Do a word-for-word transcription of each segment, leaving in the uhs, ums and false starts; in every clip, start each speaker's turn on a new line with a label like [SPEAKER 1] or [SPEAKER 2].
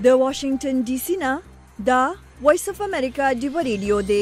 [SPEAKER 1] د واشنگټن ډي سي نه دا وایس اف امریکا ډیو ریډیو دی.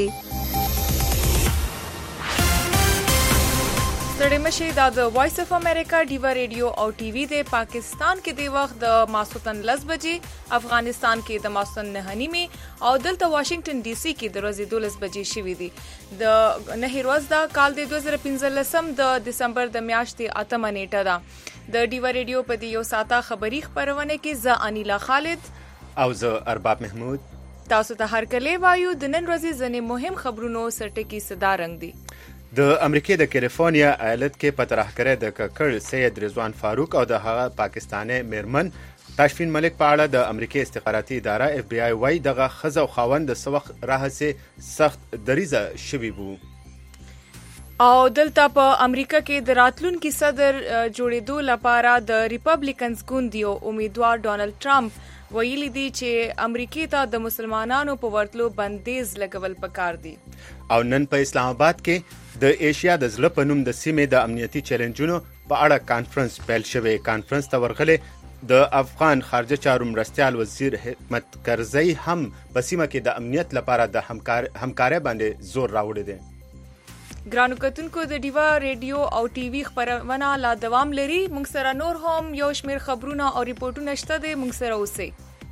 [SPEAKER 2] ستړي مشي دا د وایس اف امریکا ډیو ریډیو او ټي وي د پاکستان کې د وخت د ماسوتن لس بجې، افغانستان کې د ماسوتن نه نیمه او دلته واشنگټن ډي سي کې د ورځې دولس بجې شوې دي. د نه ورځ دا کال د دوه زره پنځلسم د دسمبر د میاشتې اتمه نیټه ده. د ډیو ریډیو په دې یو ساعته خبری خبرونه کې زه انیلا خالد
[SPEAKER 3] او زه ارباب محمود
[SPEAKER 2] تاسو ته هر کله وایو د نن ورځې ځنې مهم خبرونو سرټکی صدا رنگ دي.
[SPEAKER 3] د امریکای د کیلیفورنیا ایالت کې په ترهګرۍ د ککړ سید رضوان فاروق او د هغه پاکستاني میرمن تاشفین ملک په اړه د امریکای استخباراتي اداره اف بی آی وايي دغه ښځه او خاوند د څه وخت راهیسې سخت دریځه شوي وو.
[SPEAKER 2] او دلته په امریکا کې د راتلونکي صدر جوړېدو لپاره د ریپبلیکنز ګوند یو امیدوار ډونالد ټرمپ ویلي دي چې امریکای ته د مسلمانانو په ورتلو بندیز لګول پکار دي.
[SPEAKER 3] او نن په اسلام آباد کې د ایشیا د زړه په نوم د سیمې د امنیتي چیلنجونو په اړه کانفرنس پیل شوی. کانفرنس ته ورغلي د افغان خارجه چارو مرستیال وزیر حکمت کرزی هم په سیمه کې د امنیت لپاره د همکار همکارۍ باندې زور راوړی دی.
[SPEAKER 2] ګرانو کتونکو د ډیوا ریډیو او ټي وي خبرونه لا دوام لري. موږ سره نور هم یو شمیر خبرونه او ریپورتونه شته دي. موږ سره اوسئ.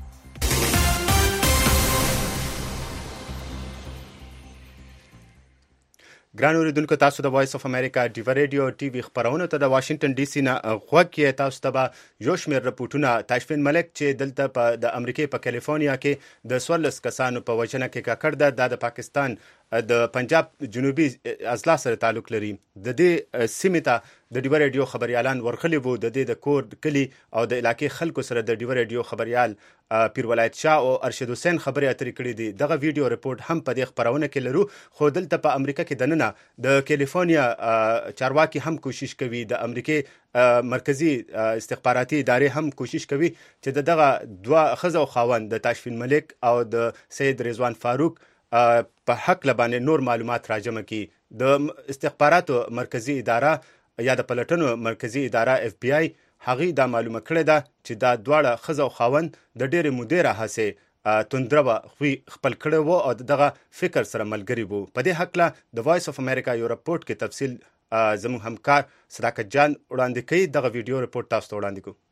[SPEAKER 3] ګران اوریدونکو، تاسو د وایس اف امریکا ډیو ریډیو ټي وي خبرونه ته د واشنگټن ډي سي نه غوږ کې. تاسو ته به یو شمېر رپورټونه تاشفین ملک چې دلته په د امریکای په کیلیفورنیا کې د څوارلس کسانو په وژنه کې ککړ ده، دا د پاکستان د پنجاب جنوبي اضلاع سره تعلق لري. د دې سیمې ته د ډیو ریډیو خبريالان ورغلي وو. د دې د کور کلی او د علاقې خلکو سره د ډیو ریډیو خبريال پیر ولایت شاه او ارشد حسین خبرې اترې کړې دي. دغه ویډیو رپورټ هم په دې خبرونه کې لرو. خو دلته په امریکا کې دننه د کیلیفورنیا چارواکي هم کوشش کوي، د امریکای مرکزی استخباراتي ادارې هم کوشش کوي چې دغه دوه ښځه او خاوند د تاشفین ملک او د سید رضوان فاروق په حق لبانې نور معلومات راجمع کی. د استخباراتو مرکزی اداره یا د پلټنو مرکزی اداره اف بی آی هغه دا معلومه کړې ده چې دا دواړه ښځه او خاوند د ډېرې مودې راهیسې توندروه خوی خپل کړی وو او دغه فکر سره ملګري وو. په دې هکله د وایس اف امریکا یو رپورټ کې تفصیل زموږ همکار صداقت جان وړاندې کوي. دغه ویډیو رپورټ تاسو ته وړاندې کوو.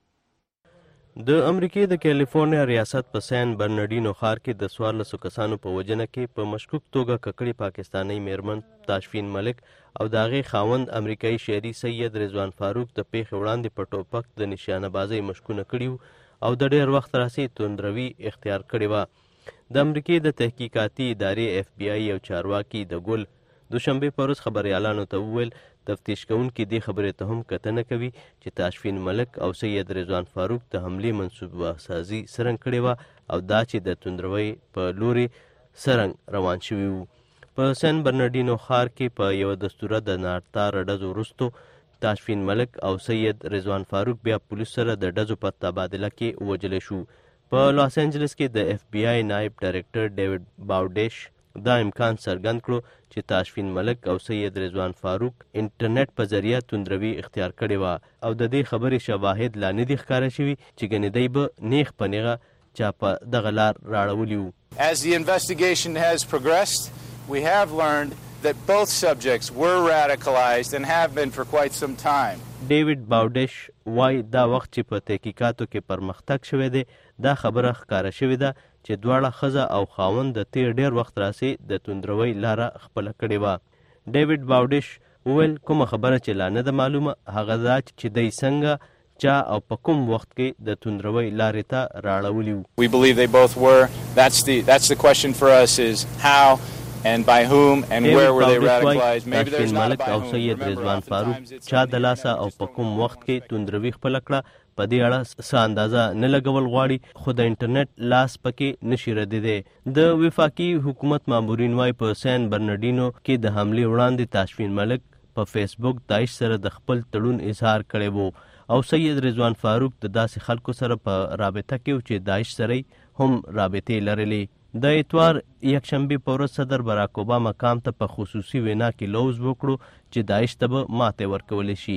[SPEAKER 4] د امریکای د کیلیفورنیا ریاست په سان برنارډینو ښار کې د څوارلسو کسانو په وژنه کې په مشکوک توګه ککړې پاکستاني میرمن تاشفین ملک او د هغې خاوند امریکایي شهري سید رضوان فاروق د پیښې وړاندې په ټوپک د نشانه بازۍ مشکونه کړي او د ډېر وخت راهیسې توندروي اختیار کړې وه. د امریکای د تحقیقاتي ادارې اف بی آی یو چارواکي د ګل دوشنبې په ورځ خبریالانو ته وویل تفتیش کوونکي دې خبرې ته هم کتنه کوي چې تاشفین ملک او سید رضوان فاروق د حملې منصوبه سازي سرنګ کړې وه او دا چې د توندروي په لوري سرنګ روان شوي وو. په سان برنارډینو ښار کې په یوه دستوره د نارتار ډزو وروستو تاشفین ملک او سید رضوان فاروق بیا پولیس سره د ډزو په تبادله کې ووجلی شو. په لاس انجلس کې د اف بی آی نائب ډایرکټر ډیوډ باوډیش دا امکان څرګند کړو چې تاشفین ملک او سید رضوان فاروق انټرنیټ په ذریعه توندروي اختیار کړې وه او د دې خبرې شواهد لا نه دي ښکاره شوي چې ګنې دی به نیغ په نیغه چا په دغه لار راړولي وو.
[SPEAKER 5] As the investigation has progressed, we have learned that both subjects were radicalized and have been for quite some time.
[SPEAKER 4] ډیوډ باوډیش وای دا وخت چې په تحقیقاتو کې پرمختګ شوی دی دا خبره ښکاره شوې ده چې دواړه ښځه او خاوند د تیر ډېر وخت راهیسې د توندروۍ لاره خپله کړې وه. ډیوډ باوډیش وویل کومه خبره چې لا نه ده معلومه هغه دا چې دی څنګه چا او په کوم وخت کې د توندروۍ لارې ته راړولي وو.
[SPEAKER 5] We believe they both were. That's the that's the question for us is how and by whom and where were they radicalized. Maybe there's not a by whom.
[SPEAKER 4] سید رضوان فاروق چا د لاسه او په کوم وخت کې توندروي خپله کړه په دې اړه څه اندازه نه لګول غواړي خو د انټرنیټ لاس پکې نشي ردېدی. د وفاقي حکومت مامورین وایي په سان برنارډینو کې د حملې وړاندې تاشفین ملک په فیسبوک داعش سره د خپل تړون اظهار کړی وو او سید رضوان فاروق د داسې خلکو سره په رابطه کې و چې داعش سره هم رابطې لرلې. د اتوار یکشنبې په ورځ صدر براک اوباما کام ته په خصوصي وینا کې لوز وکړو چې داعش ته به ماتې ورکولی شي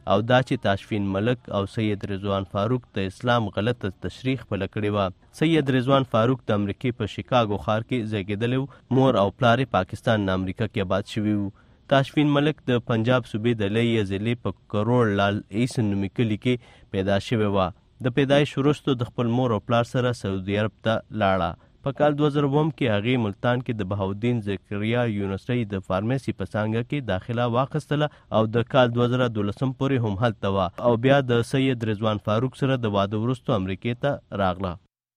[SPEAKER 4] او دا چې تاشفین ملک او سید رضوان فاروق د اسلام غلطه تشریح خپله کړې وه. سید رضوان فاروق د امریکې په شیکاګو ښار کې زیږېدلی، مور او پلار یې پاکستان نه امریکا کې آباد شوي وو. تاشفین ملک د پنجاب صوبې د لوی ضلعې په کروړ لال ایسن نومي کلي کې پیدا شوې وه. د پیدایش وروسته د خپل مور او پلار سره سعودي عرب ته لاړه. په کال دوه زره اووم کې هغې ملتان کې د بهاءالدین ذکریا یونیورسټۍ د فارمیسي په څانګه کې داخله واخیستله او د کال دوه زره دولسم پورې هم هلته وه او بیا د سید رضوان فاروق سره د واده وروسته امریکې ته راغله.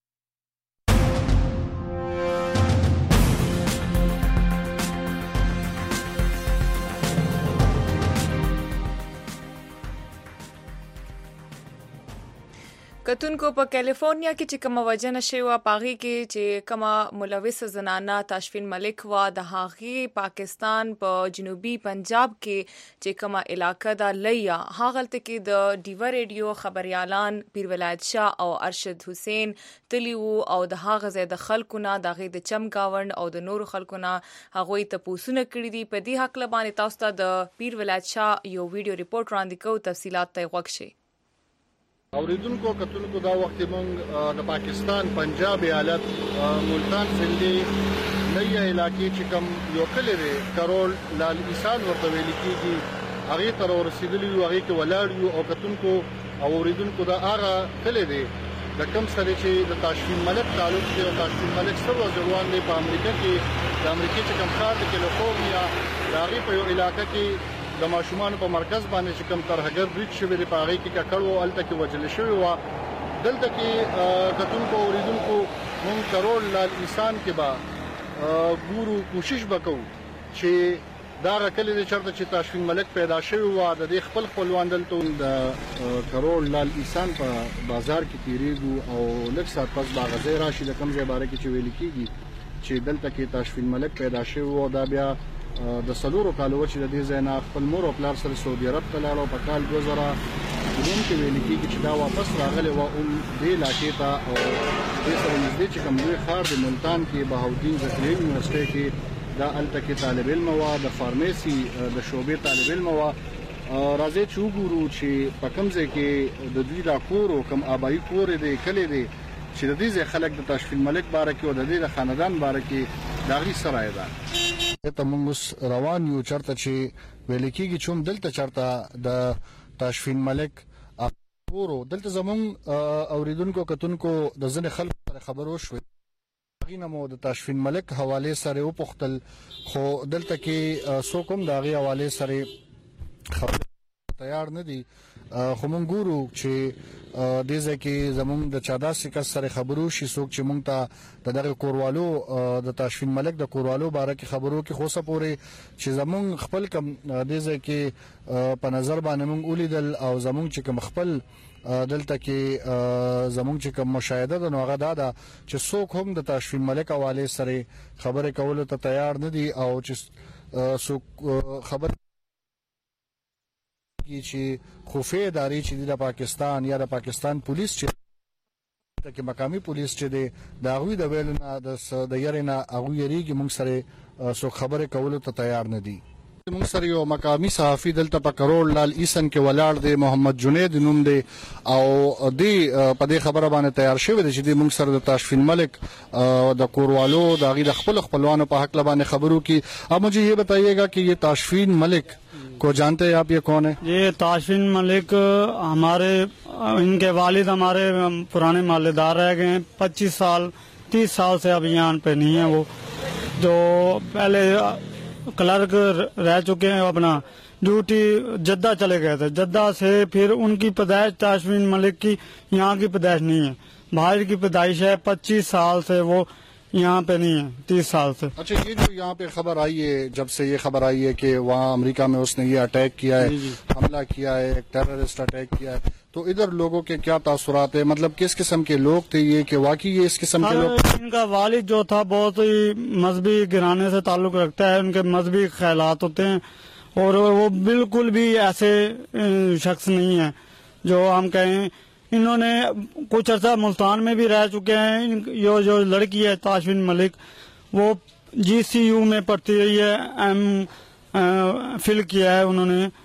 [SPEAKER 2] کتونکو په کیلیفورنیا کې چې کومه وجنه شوې وه په هغې کې چې کومه ملوثه زنانه تاشفین ملک وه د هغې پاکستان په جنوبي پنجاب کې چې کومه علاقه ده لیا هغلته کې د ډیوه ریډیو خبریالان پیر ولایت شاه او ارشد حسین تلي وو او د هغه ځای د خلکو نه د هغې د چمګاونډ او د نورو خلکو نه هغوی تپوسونه کړي دي. په دې هکله باندې تاسو ته د پیر ولایت شاه یو ویډیو ریپورټ وړاندې کوو، تفصیلات ته یې غوږ شئ.
[SPEAKER 6] اوریدونکو کتونکو دا وخت موږ د پاکستان پنجاب ایالت ملتان ضلع لیا علاقې چې کوم یو کلی دی کروړ لال ایسان ورته ویل کېږي هغې ته راورسېدلي یو، هغې کې ولاړ یو او کتونکو او اوریدونکو دا هغه کلی دی د کوم سره چې د تاشفین ملک تعلق دی. تاشفین ملک سره ځوان دی په امریکا کې د امریکې چې کوم ښار د کیلیفورنیا د هغې په یو علاقه کې د ماشومانو په مرکز باندې چې کوم ترهګر برید شوی دی په هغې کې ککړ و، هلته کې وژل شوي وه. دلته کې کتونکو اوریدونکو موږ کروړ لال ایسان کې به ګورو، کوشش به کوو چې دا هغه کلی دی چېرته چې تاشفین ملک پیدا شوی وه د دې خپل خپلوان دلته د کروړ لال ایسان په بازار کې تېرېږو او لږ ساعت پس به هغه ځای راشي د کوم ځای باره کې چې ویل کېږي چې دلته کې تاشفین ملک پیدا شوی و. دا بیا د څلورو کالو چې د دې ځای نه خپل مور او پلار سره سعودي عرب ته لاړه او په کال دوه زره دوم کې ویل کېږي چې دا واپس راغلی وه هم دې علاقې ته او دې سره نږدې چې کوم لوی ښار د ملتان کې بهاءالدین ذکریا یونیورسټۍ کې دا هلته کې طالب علمه وه، د فارمیسي د شعبې طالب علمه وه. راځئ چې وګورو چې په کوم ځای کې د دوی دا کور او کوم آبایي کور دی کلی دی چې د دې ځای خلک د تاشفین ملک باره کې او د دې د خاندان باره کې د هغې سره یې ده. ته موږ اوس روان یو چېرته چې ویل کېږي چې هم دلته چېرته د تاشفین ملک کور و. دلته زموږ اوریدونکو کتونکو د ځینې خلکو سره خبرې وشوې، هغې نه مو د تاشفین ملک حوالې سره وپوښتل خو دلته کې څوک هم د هغې حوالې سره خبرې تیار نه دي. خو موږ ګورو چې دې ځای کې زموږ د چا داسې کس سره خبرې وشي څوک چې موږ ته د دغه کوروالو د تاشفین ملک د کوروالو باره کې خبرو کې خو څه پورې چې زموږ خپل کوم دې ځای کې په نظر باندې موږ ولیدل او زموږ چې کوم خپل دلته کې زموږ چې کوم مشاهده ده نو هغه دا ده چې څوک هم د تاشفین ملک حوالې سره خبرې کولو ته تیار نه دي او چې څوک خبر چې خفیه ادارې چې د پاکستان یا د پاکستان پولیس چې کې مقامی پولیس چې دی د هغوی د ویلو نه د یېرې نه هغوی یېرېږي موږ سره څوک خبرې کولو ته تیار نه دي. موږ سره یو مقامی صحافي دلته په کروړ لال ایسن کې ولاړ دی، محمد جنید نوم دی او دی په دې خبره باندې تیار شوی دی چې دی موږ سره د تاشفین ملک د کوروالو د هغې د خپلو خپلوانو په حق باندې خبرو کی. اب مجھے یہ بتائیے گا کہ یہ تاشفین ملک کو جانتے ہیں آپ، یہ کون ہے؟
[SPEAKER 7] یہ تاشفین ملک ہمارے ان کے والد ہمارے پرانے مالدار رہ گئے ہیں، پچیس سال تیس سال سے اب یہاں پہ نہیں ہے. وہ جو پہلے کلرک رہ چکے ہیں اپنا ڈیوٹی جدہ چلے گئے تھے، جدہ سے پھر ان کی پیدائش تاشفین ملک کی یہاں کی پیدائش نہیں ہے، باہر کی پیدائش ہے. پچیس سال سے وہ یہاں پہ نہیں ہے، تیس سال سے.
[SPEAKER 6] اچھا یہ جو یہاں پہ خبر آئی ہے، جب سے یہ خبر آئی ہے کہ وہاں امریکہ میں اس نے یہ اٹیک کیا ہے، حملہ کیا ہے، ایک ٹیررسٹ اٹیک کیا ہے، تو ادھر لوگوں کے کیا تاثرات ہیں؟ مطلب کس قسم کے لوگ تھے یہ کہ واقعی یہ اس قسم کے لوگ؟
[SPEAKER 7] ان کا والد جو تھا بہت ہی مذہبی گھرانے سے تعلق رکھتا ہے، ان کے مذہبی خیالات ہوتے ہیں اور وہ بالکل بھی ایسے شخص نہیں ہے جو ہم کہیں. انہوں نے کچھ عرصہ ملتان میں بھی رہ چکے ہیں. یہ جو لڑکی ہے تاشفین ملک وہ جی سی یو میں پڑھتی رہی ہے، ایم فل کیا ہے انہوں نے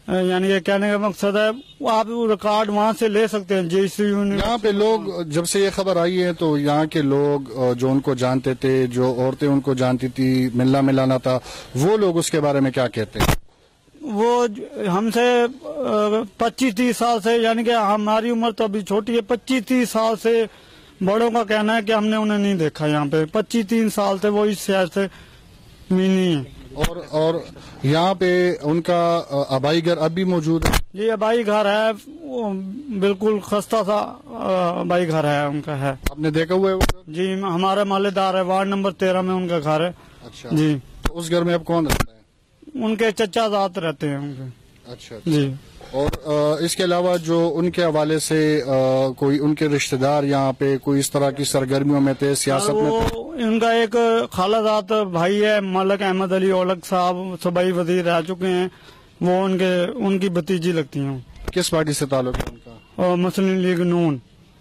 [SPEAKER 7] यानी ये कहने का मकसद है वो आप रिकॉर्ड वहाँ से ले सकते हैं जैसे
[SPEAKER 6] यहाँ पे लोग जब से ये खबर आई है तो यहाँ के लोग जो उनको जानते थे, जो औरतें उनको जानती थी, मिलना मिलाना था, वो लोग उसके बारे में क्या कहते हैं?
[SPEAKER 7] वो हमसे पच्चीस तीस साल से, यानी कि हमारी उम्र तो अभी छोटी है, पच्चीस तीस साल से बड़ों का कहना है कि हमने उन्हें नहीं देखा यहाँ पे। पच्चीस तीन साल से वो इस शहर से नहीं है।
[SPEAKER 6] और और यहाँ पे उनका आबाई घर अब भी मौजूद है?
[SPEAKER 7] ये आबाई घर है, वो बिल्कुल खस्ता सा आबाई घर है उनका है।
[SPEAKER 6] आपने देखा हुआ है वो?
[SPEAKER 7] जी, हमारा मालेदार है, वार्ड नंबर तेरह में उनका घर है।
[SPEAKER 6] अच्छा
[SPEAKER 7] जी।
[SPEAKER 6] तो उस घर में अब कौन रहता है?
[SPEAKER 7] उनके चचा जात रहते हैं उनके।
[SPEAKER 6] अच्छा, अच्छा।
[SPEAKER 7] जी।
[SPEAKER 6] और आ, इसके अलावा जो उनके हवाले से आ, कोई उनके रिश्तेदार यहाँ पे कोई इस तरह की सरगर्मियों में थे, सियासत में थे?
[SPEAKER 7] इनका एक खालाजात भाई है, मलक अहमद अली औलक साहब, सूबाई वजीर रह चुके हैं, वो उनके उनकी भतीजी लगती हैं।
[SPEAKER 6] किस पार्टी से ताल्लुक है उनका?
[SPEAKER 7] और मुस्लिम लीग नून।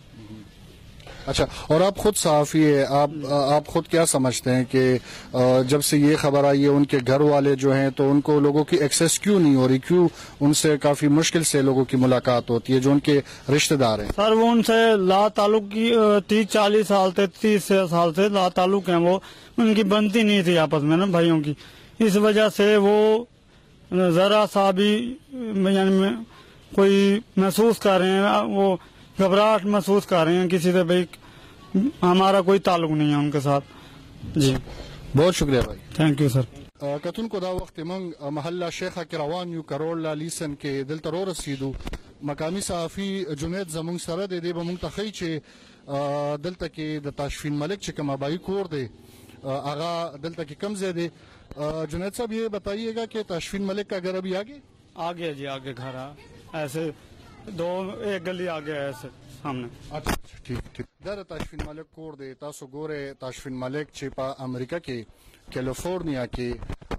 [SPEAKER 6] अच्छा, और आप खुद सहाफी है, आप आप खुद क्या समझते हैं कि जब से ये खबर आई है उनके घर वाले जो हैं तो उनको लोगों की एक्सेस क्यों नहीं हो रही, क्यों उनसे काफी मुश्किल से लोगों की मुलाकात होती है जो उनके रिश्तेदार हैं?
[SPEAKER 7] सर वो उनसे ला ताल्लुक की तीस चालीस साल से तीस साल से ला ताल्लुक हैं, वो उनकी बनती नहीं थी आपस में ना भाइयों की। इस वजह से वो जरा सा भी यानी कोई महसूस कर रहे हैं, वो घबराहट महसूस कर रहे हैं किसी से, भाई हमारा कोई ताल्लुक नहीं है उनके साथ। जी,
[SPEAKER 6] बहुत शुक्रिया भाई,
[SPEAKER 7] थैंक यू सर।
[SPEAKER 6] कतुन को दा वक्त मंग महल्ला शेखा के रवान यू करोड़ लालीसन के दिल तरो रसीदू मकामी सहाफी जुनेद जमुंग सर दे दे बमुंग तखई चे दिल तक द ताशफीन मलिक चिकम आबाई कोर दे आगा दिल तक कम दे। जुनेद साहब ये बताइएगा कि ताशफीन मलिक का घर अभी आगे
[SPEAKER 7] आगे जी आगे घर है, ऐसे दो एक गली आगे है ऐसे सामने।
[SPEAKER 6] अच्छा, ठीक ठीक। दर ताशफीन मलिक कोर दे तासो गोरे ताशफीन मलिक चिपा अमेरिका के कैलिफोर्निया के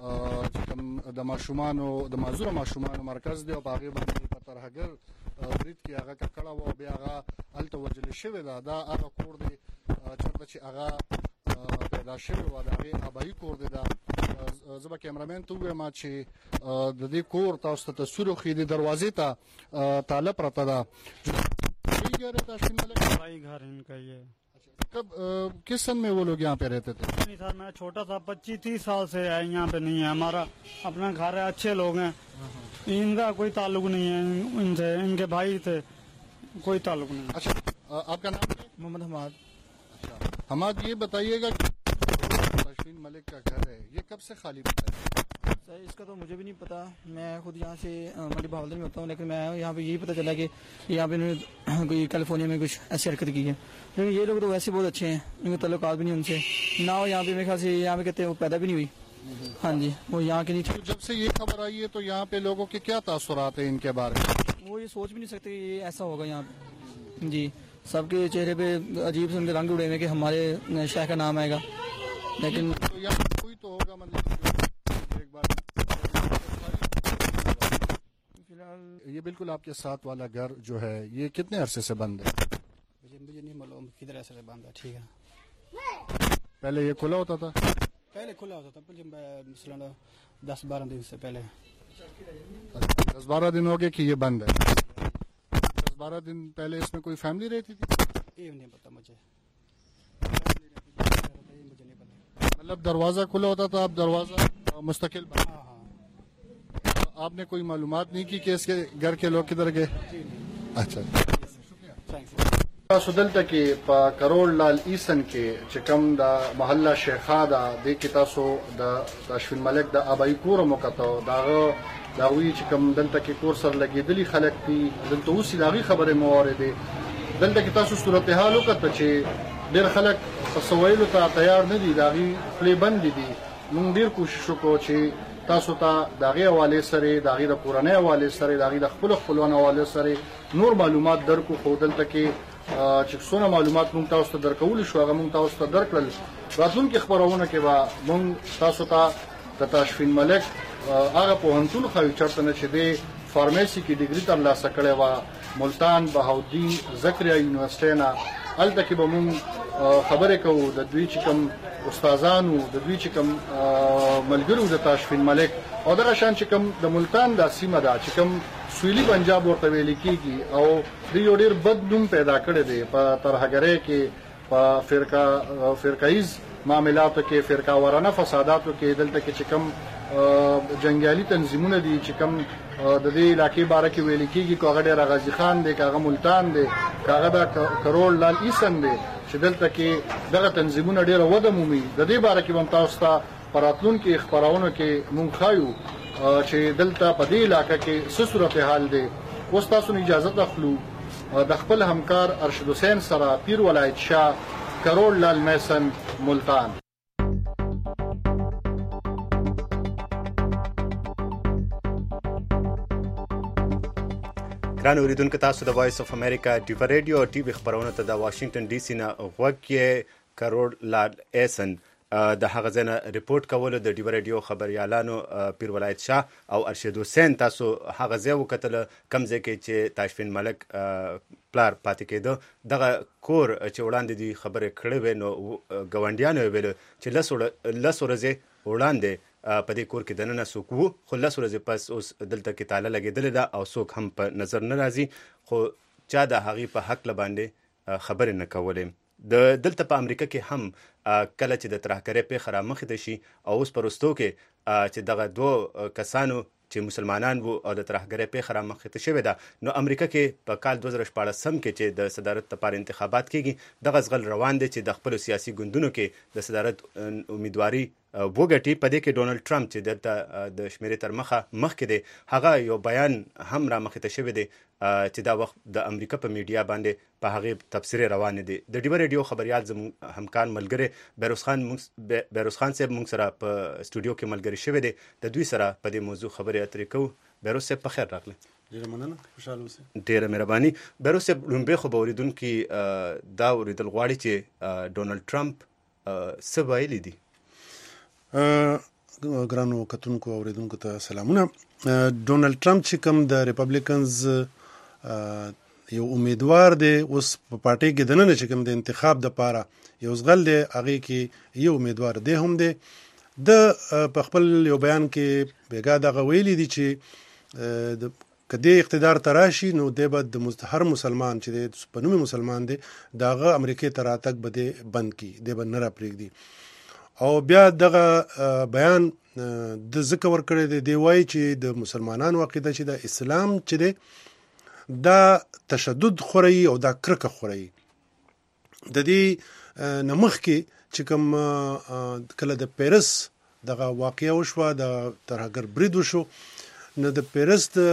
[SPEAKER 6] द माशुमानो द माजूर माशुमानो मरकज दे बागे बांधे पतरहगर ब्रिट की आगा ककड़ा वो बे आगा अल तवजल शवे दा दा आगा कोर दे चरता ची आगा पैदा शवे वा दा आबाई कोर दे दा زبا کیمرامین تو ما چې د دې کور تاسو ته تصویر خو دې دروازې ته طالب پرته ده یہ گھر تاشفین ملک
[SPEAKER 7] بھائی گھر ان کا یہ
[SPEAKER 6] کب کس سن میں وہ لوگ یہاں پہ رہتے تھے؟
[SPEAKER 7] نہیں سر میں چھوٹا تھا پچیس تیس سال سے ہے یہاں پہ نہیں ہے، ہمارا اپنا گھر ہے، اچھے لوگ ہیں، ان کا کوئی تعلق نہیں ہے ان سے، ان کے بھائی تھے، کوئی تعلق نہیں۔
[SPEAKER 6] اچھا آپ کا نام
[SPEAKER 7] محمد حماد۔
[SPEAKER 6] اچھا حماد یہ بتائیے گا تاشفین ملک کا گھر ہے یہ کب سے خالی پڑا ہے؟
[SPEAKER 8] سر اس کا تو مجھے بھی نہیں پتا، میں خود یہاں سے منڈی بہاولدر میں ہوتا ہوں، لیکن میں یہاں پہ یہی پتہ چلا کہ یہاں پہ انہوں نے کوئی کیلیفورنیا میں کچھ ایسی حرکت کی ہے، لیکن یہ لوگ تو ویسے بہت اچھے ہیں، ان کے تعلقات بھی نہیں ان سے، نہ وہ یہاں پہ میرے خیال سے یہاں پہ کہتے ہیں وہ پیدا بھی نہیں ہوئی۔ ہاں جی، وہ یہاں کے نہیں تھے۔
[SPEAKER 6] جب سے یہ خبر آئی ہے تو یہاں پہ لوگوں کے کیا تاثرات ہیں ان کے بارے میں؟
[SPEAKER 8] وہ یہ سوچ بھی نہیں سکتے کہ یہ ایسا ہوگا یہاں پہ۔ جی، سب کے چہرے پہ عجیب سے ان کے رنگ اڑے ہوئے کہ ہمارے شہر کا نام آئے گا، لیکن
[SPEAKER 6] یہاں کوئی تو ہوگا مطلب ایک بار یہ بالکل آپ کے ساتھ والا گھر جو ہے یہ کتنے عرصے سے بند ہے؟
[SPEAKER 8] مجھے نہیں معلوم کدھر ایسے بند ہے۔ ٹھیک ہے،
[SPEAKER 6] پہلے یہ کھلا ہوتا تھا؟
[SPEAKER 8] پہلے کھلا ہوتا تھا مثلاً دس بارہ دن سے پہلے۔
[SPEAKER 6] دس بارہ دن ہو گئے کہ یہ بند ہے؟ دس بارہ دن پہلے اس میں کوئی فیملی رہتی تھی؟
[SPEAKER 8] یہ نہیں پتا مجھے،
[SPEAKER 6] مطلب دروازہ کھلا ہوتا تھا، اب دروازہ مستقل بند؟
[SPEAKER 8] ہاں ہاں۔
[SPEAKER 6] آپ نے کوئی معلومات نہیں کی کہ اس کے گھر کے لوگ کدھر گئے؟ اچھا تاسو دلته کې په کروڑ لال ایسن کې چې کوم د محله شیخا ده د کې تاسو د تاشفین ملک د ابای کور موکته داغه داوی چې کوم دلته کې کور سره لګېدلی خلک دي دلته اوس داغي خبره موارده دلته کې تاسو صورتحال وکړه چې ډېر خلک سویلو ته تیار نه دي، داغي پلی بند دي، موږ ډېر کوشش وکړو چې تاسو ته داغي حواله سره داغي د کورنۍ حواله سره داغي د خپل خپلوان حواله سره نور معلومات درکو خو دلته کې چې څونه معلومات مونږ تاسو ته درکول شو هغه مونږ تاسو ته درکړل. راتلونکي خبرونه کې به مونږ تاسو ته د تاشفین ملک هغه پوهنتون خو چرته نه چې د فارمیسي کې ډیګري ترلاسه کړې و ملتان بهاودین زکریا یونیورسيټي نه، هلته کې به مونږ خبرې کوو د دوی چې کوم استادانو د دوی چې کوم ملګرو د تاشفین ملک او دغه شان چې کوم د ملتان د سیمه ده چې کوم سویلي پنجاب ورته ویل کیږي او د یو ډیر بد نوم پیدا کړی دی په ترهګرۍ کې په فرقه فرقایز معاملاتو کې فرقه ورانه فساداتو کې دلته کې چې کوم جنگیالي تنظیمونه دي چې کوم د دې علاقې باره کې ویل کیږي کاغه ډیر غازی خان دی کاغه ملتان دی کاغه د کرول لال ایسن دی چې دلته کې دغه تنظیمونه ډیر وده مومي د دې باره کې هم تاسو ته پراتلون کې خبرونه کې مونږ خایو چې دلته په دې علاقې کې څه صورتحال دی. اوس تاسو اجازه اخلو د خپل همکار ارشد حسین سره پیر ولایت شاه کرول لال میسن ملتان.
[SPEAKER 3] ګران اوریدونکو تاسو د وایس اف امریکا ډیو ریډیو ټي وي خبرونه ته د واشنگټن ډي سي نه غوږ کې کرول لال ایسن د هغه ځای نه ریپورټ کولو د ډیو ریډیو خبریالانو پیر ولایت شاه او ارشد حسین تاسو هغه ځای وکتل کم ځای کې چې تاشفین ملک پلار پاتې کېده دغه کور چې وړاندې دي خبرې کړې وې نو ګاونډیانو ویل چې لس ورځې وړاندې په دې کور کې دننه څوک وو خو لس ورځې پس اوس دلته کې تاله لګېدلې ده او څوک هم په نظر نه راځي خو چا د هغې په حق باندې خبرې نه کولې. د دلته په امریکا کې هم کله چې د ترهګرۍ پیښه رامخې ته شي او اوس په وروستو کې چې دغه دوه کسانو چې مسلمانان وو او د ترهګرۍ پیښه رامخې ته شوې ده نو امریکا کې په کال دوه زره شپاړسم کې چې د صدارت لپاره انتخابات کېږي دغه زغل روان دی چې د خپلو سیاسي ګوندونو کې د صدارت امیدواري وګټي. په دې کې ډونالډ ټرمپ چې دلته د شمیرې تر مخه مخکې دی هغه یو بیان هم رامخې ته شوی دی چې دا وخت د امریکا په میډیا باندې په هغې تبصرې روانې دي. د ډیو ریډیو خبریال زموږ همکار ملګری بیروز خان بیروز خان صاحب موږ سره په سټوډیو کې ملګری شوی دی د دوی سره په دې موضوع خبرې اترې کوو. بیروز صاحب په خیر راغلی.
[SPEAKER 9] ډیره مننه خوشحاله اوسئ.
[SPEAKER 3] ډیره مهرباني. بیروز صاحب لومبې خو به اورېدونکي دا اورېدل غواړي چې ډونالډ ټرمپ څه ویلي دي.
[SPEAKER 9] ګرانو کتونکو اوریدونکو ته سلامونه. ډونالډ ټرمپ چې کوم د ریپبلیکنز یو امیدوار دی اوس په پارټۍ کې دننه چې کوم د انتخاب د پاره یو ځغل دی هغې کې یو امیدوار دی هم دی د په خپل یو بیان کې بېګا دغه ویلي دي چې که دې اقتدار ته راشي نو دی به د هر مسلمان چې دی په نومې مسلمان دی د هغه امریکې ته راتګ به دی بند کړي دی به نه راپرېږدي او بیا دغه بیان د ځکه ورکړی دی دی وایي چې د مسلمانانو عقیده چې د اسلام چې دی دا تشدد خوري او دا کرکه خوري. د دې نه مخکې چې کوم کله د پیرس دغه واقعه وشوه د ترهګر برید وشو نو د پیرس د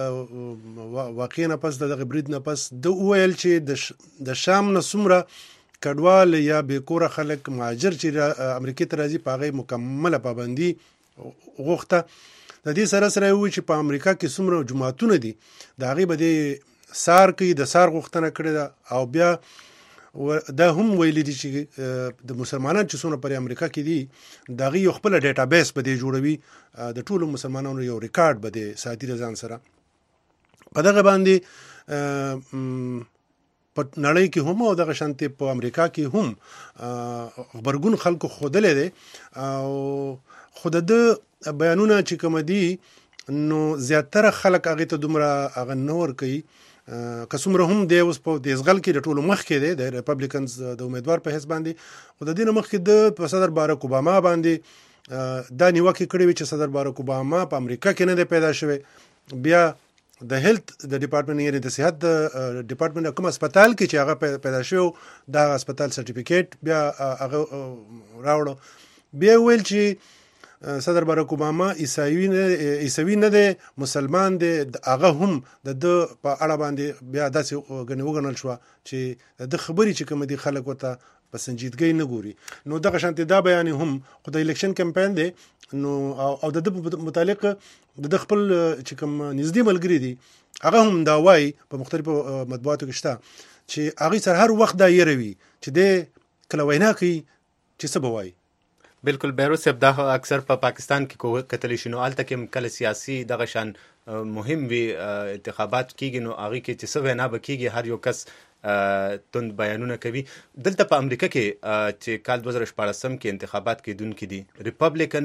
[SPEAKER 9] واقعې نه پس دغه برید نه پس د وویل چې د شام نه څومره کډوال یا بېکوره خلک مهاجر چې امریکې ته راځي په هغې مکمله پابندي غوښته. د دې سره سره وایي چې په امریکا کې څومره جماعتونه دي د هغې به دې سار کوي د سار غوښتنه کړې ده او بیا دا هم ویلي دي چې د مسلمانان چې څومره پر امریکا کې دي د هغې یو خپله ډیټا بیس به دې جوړوي د ټولو مسلمانانو یو ریکارډ به دې ساتي د ځان سره. په دغه باندې په نړۍ کې هم او دغه شانتې په امریکا کې هم غبرګون خلکو ښودلی دی او خو د ده بیانونه چې کوم دي نو زیاتره خلک هغې ته دومره هغه نه ورکوي که څومره هم دی اوس په دې ځغل کې د ټولو مخکې دی د ریپبلیکنز د امیدوار په حیث باندې خو د دې نه مخکې د په صدر بارک اوباما باندې دا نیوکې کړې وي چې صدر بارک اوباما په امریکا کې نه دی پیدا شوی. بیا د هیلت د ډپارټمنټ یعنې د صحت د ډپارټمنټ کوم هسپتال کې چې هغه پیدا شوی دا هسپتال سرټیفیکیټ بیا هغه راوړو. بیا ویل چې صدر بارک اوباما عیسوي نه عیسوي نه دی مسلمان دی هغه هم د ده په اړه باندې بیا داسې وګڼل شوه چې د ده خبرې چې کوم دي خلک ورته په سنجیدګۍ نه ګوري. نو دغه شانتې دا بیان هم خو د الیکشن کمپاین دی نو او د ده متعلق د ده خپل چې کوم نږدې ملګري دي هغه هم دا وایي په مختلفو مطبوعاتو کې شته چې هغې سره هر وخت دا یره وي چې دی کله وینا کوي چې څه به وایي.
[SPEAKER 3] بالکل بیروز صاحب دا اکثر په پاکستان کې کتلی شي نو هلته کې کله سیاسي دغه شان مهم وي انتخابات کېږي نو هغې کې چې څه وینا به کېږي هر یو کس تند بیانونه کوي. دلته په امریکا کې چې کال دوه زره شپاړسم کې انتخابات کېدونکي دي ریپبلیکن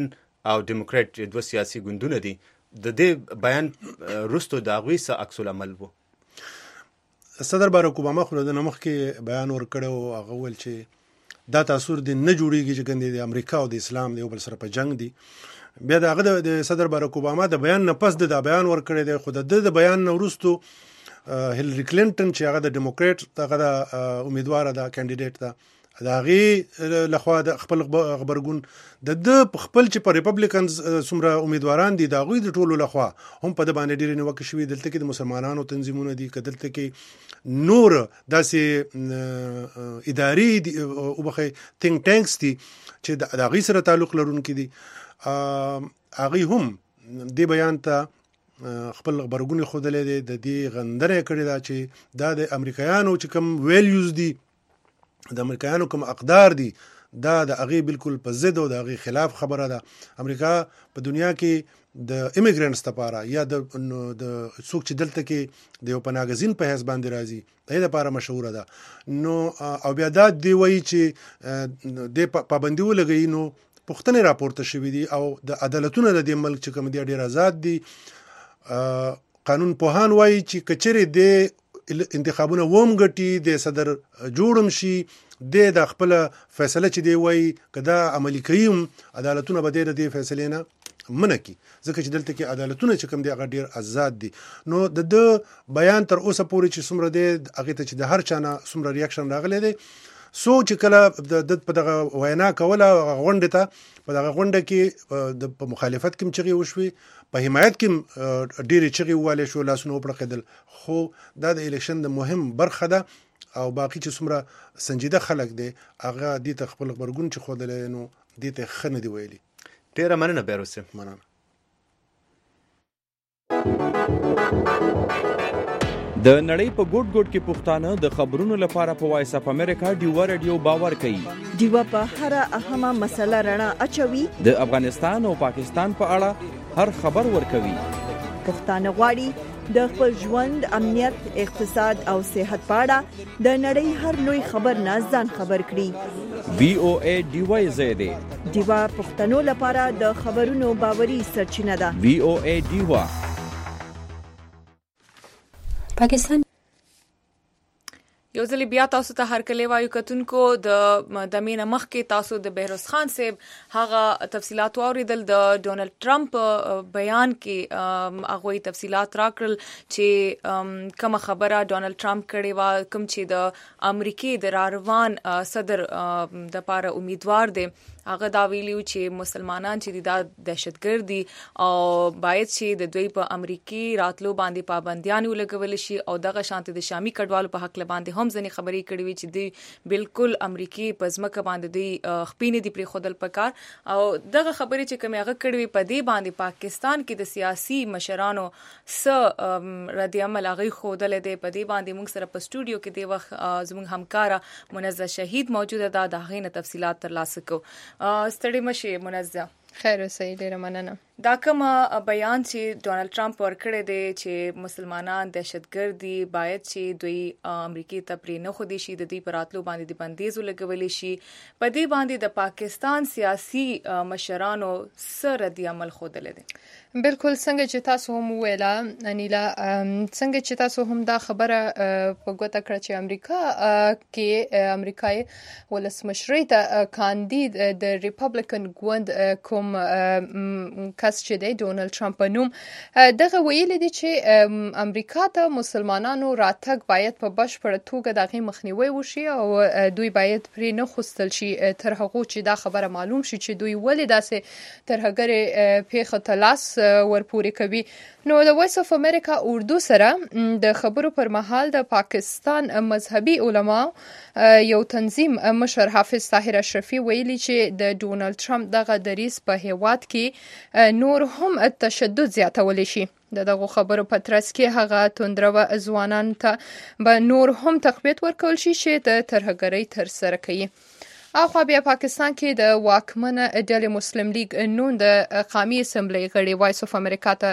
[SPEAKER 3] او ډیموکرات چې دوه سیاسي ګوندونه دي د دې بیان وروسته د هغوی څه عکس العمل و؟
[SPEAKER 9] صدر باراک اوباما خو د مخکې بیان ورکړی و، هغه وویل چې دا تاثر دی نه جوړېږي چې ګندې د امریکا او د اسلام د یو بل سره په جنگ دي. بیا د هغه د صدر باراک اوباما د بیان نه پس د بیان ورکړی دی، خو د د بیان نه وروسته هیلری کلینټن چې هغه د ډیموکرات دغه د امیدواره ده کاندیدټ ده، د هغې لخوا د خپل غبرګون د د خپل چې په ریپبلیکنز څومره امیدواران دي د هغوی د ټولو لخوا هم په د باندې ډېرې نیوکې شوي. دلته کې د مسلمانانو تنظیمونه دي، که دلته کې نور داسې ادارې دي وبخښئ تینک ټانکس دي چې د هغوی سره تعلق لرونکي دي، هغوی هم دې بیان ته خپل غبرګون ښودلی دی، د دې غندنه یې کړې ده چې دا د امریکایانو چې کوم ویلیوز دي، د امریکایانو کوم اقدار دي، دا د هغې بالکل په ضد او د هغې خلاف خبره ده. امریکا په دنیا کې د امیګرنټس لپاره یا د څوک چې دلته کې د یو پناهګزین په حیث باندې راځي د هغې لپاره مشهوره ده. نو او بیا دا دی وایي چې د پابندي ولګوي، نو پوښتنې راپورته شوي دي او د عدالتونه د دې ملک چې کوم دي ډېر آزاد دي. قانون پوهان وایي چې که چیرې د انتخابونه وم ګټي، د صدر جوړم شي، د د خپل فیصله چې دی وایي که دا عملي کوي هم عدالتونه به د دې فیصلې نه منع کړي، ځکه چې دلته کې عدالتونه چې کوم دی هغه ډېر آزاد دي. نو د د بیان تر اوسه پورې چې څومره دی هغې ته چې د هر چا نه څومره ریاکشن راغلی دی، سو چې کله د په دغه وینا کوله غونډې ته، په دغه غونډه کې د په مخالفت کې هم چغې وشوې، په حمایت کې هم ډېرې چغې ووالې شو، لاسونه وپړقېدل. خو دا د الیکشن د مهم برخه ده او باقي چې څومره سنجیده خلک دی هغه دې ته خپل غبرګون چې ښودلی نو دې ته ښه نه دي ویلي.
[SPEAKER 3] ډېره مننه بیروس صاحب.
[SPEAKER 9] مننه.
[SPEAKER 10] د نړۍ په ګوټ ګوټ کې پښتانه د خبرونو لپاره په وایس اف امریکا ډیوا رادیو باور کوي.
[SPEAKER 1] ډیوا په هر اهمه مسله رڼا اچوي،
[SPEAKER 10] د افغانستان او پاکستان په اړه هر خبر ورکوي.
[SPEAKER 1] پښتانه غواړي د خپل ژوند، امنیت، اقتصاد او صحت په اړه د نړۍ هر لوی خبر نه ځان خبر کړي.
[SPEAKER 10] وی او ای ډیوا زیاده
[SPEAKER 1] ډیوا پښتنو لپاره د خبرونو باوري سرچینه ده.
[SPEAKER 10] وی او ای ډیوا.
[SPEAKER 2] پاکستان یو ځل بیا تاسو ته هرکلی وایو کتونکو. د د مینه مخکې تاسو د بهروز خان صاحب هغه تفصیلات واوریدل د ډونلډ ټرمپ بیان کې، هغه تفصیلات راکړل چې کومه خبره ډونلډ ټرمپ کړې و، کوم چې د امریکای د راروان صدر د پاره امیدوار دی، هغه دا ویلیو چې مسلمانان چې دا دهشتګرد دي او باید چې د دوی په امریکای راتلو باندې پابندیان ولګول شي، او دغه شانته د شامي کډوالو په حق باندې هم ځنې خبرې کړې وي چې دوی بالکل امریکای په ځمکه باندې دوی خپینې دي پرې خودل پکار، او دغه خبرې چې کومه هغه کړې وي په دې باندې پاکستان کې د سیاسي مشرانو س رد عمل هغه خودل دي. په دې باندې موږ سره په سټوډیو کې دی وخت زموږ همکارا منزه شهید موجوده ده، د هغې نه تفصیلات ترلاسه کوو. ستړي مشي منزه.
[SPEAKER 11] خیر اوسئ، ډیره مننه.
[SPEAKER 2] دا کوم بیان چې ډونلډ ټرمپ ورکړی دی چې مسلمانان دهشتګرد دي، باید چې دوی امریکای ته پرې نه ښودی شي، د دوی په راتلو باندې د بندیز ولګولی شي، په دې باندې د پاکستان سیاسي مشرانو څه رد عمل ښودلی دی؟
[SPEAKER 11] بالکل څنګه چې تاسو هم وویله انیلا، څنګه چې تاسو هم دا خبره په ګوته کړه چې امریکا کې امریکای ولسمشرۍ ته کاندید د ریپبلیکن ګوند کوم کس چې دی ډونلډ ټرمپ په نوم، دغه ویلي دي چې امریکا ته مسلمانانو راتګ باید په بشپړه توګه د هغې مخنیوی وشي او دوی باید پرې نه خوستل شي تر هغو چې دا خبره معلوم شي چې دوی ولې داسې ترهګرې پیښو ته لاس ورپورې کوي. نو د وایس اف امریکا اردو سره د خبرو پر مهال د پاکستان مذهبي علما یو تنظیم مشر حافظ طاهر اشرفي ویلي چې د ډونلډ ټرمپ دغه دریځ په هیواد کې نور هم تشدد زیاتولی شي. د دغه خبرو په ترڅ کې هغه توندروه ځوانان ته به نور هم تقویت ورکول شي چې د ترهګرۍ ترسره کوي. اخوا بیا پاکستان کې د واکمنه ډلې مسلم لیگ نون د قومي اسمبلی غړي وایس اف امریکا ته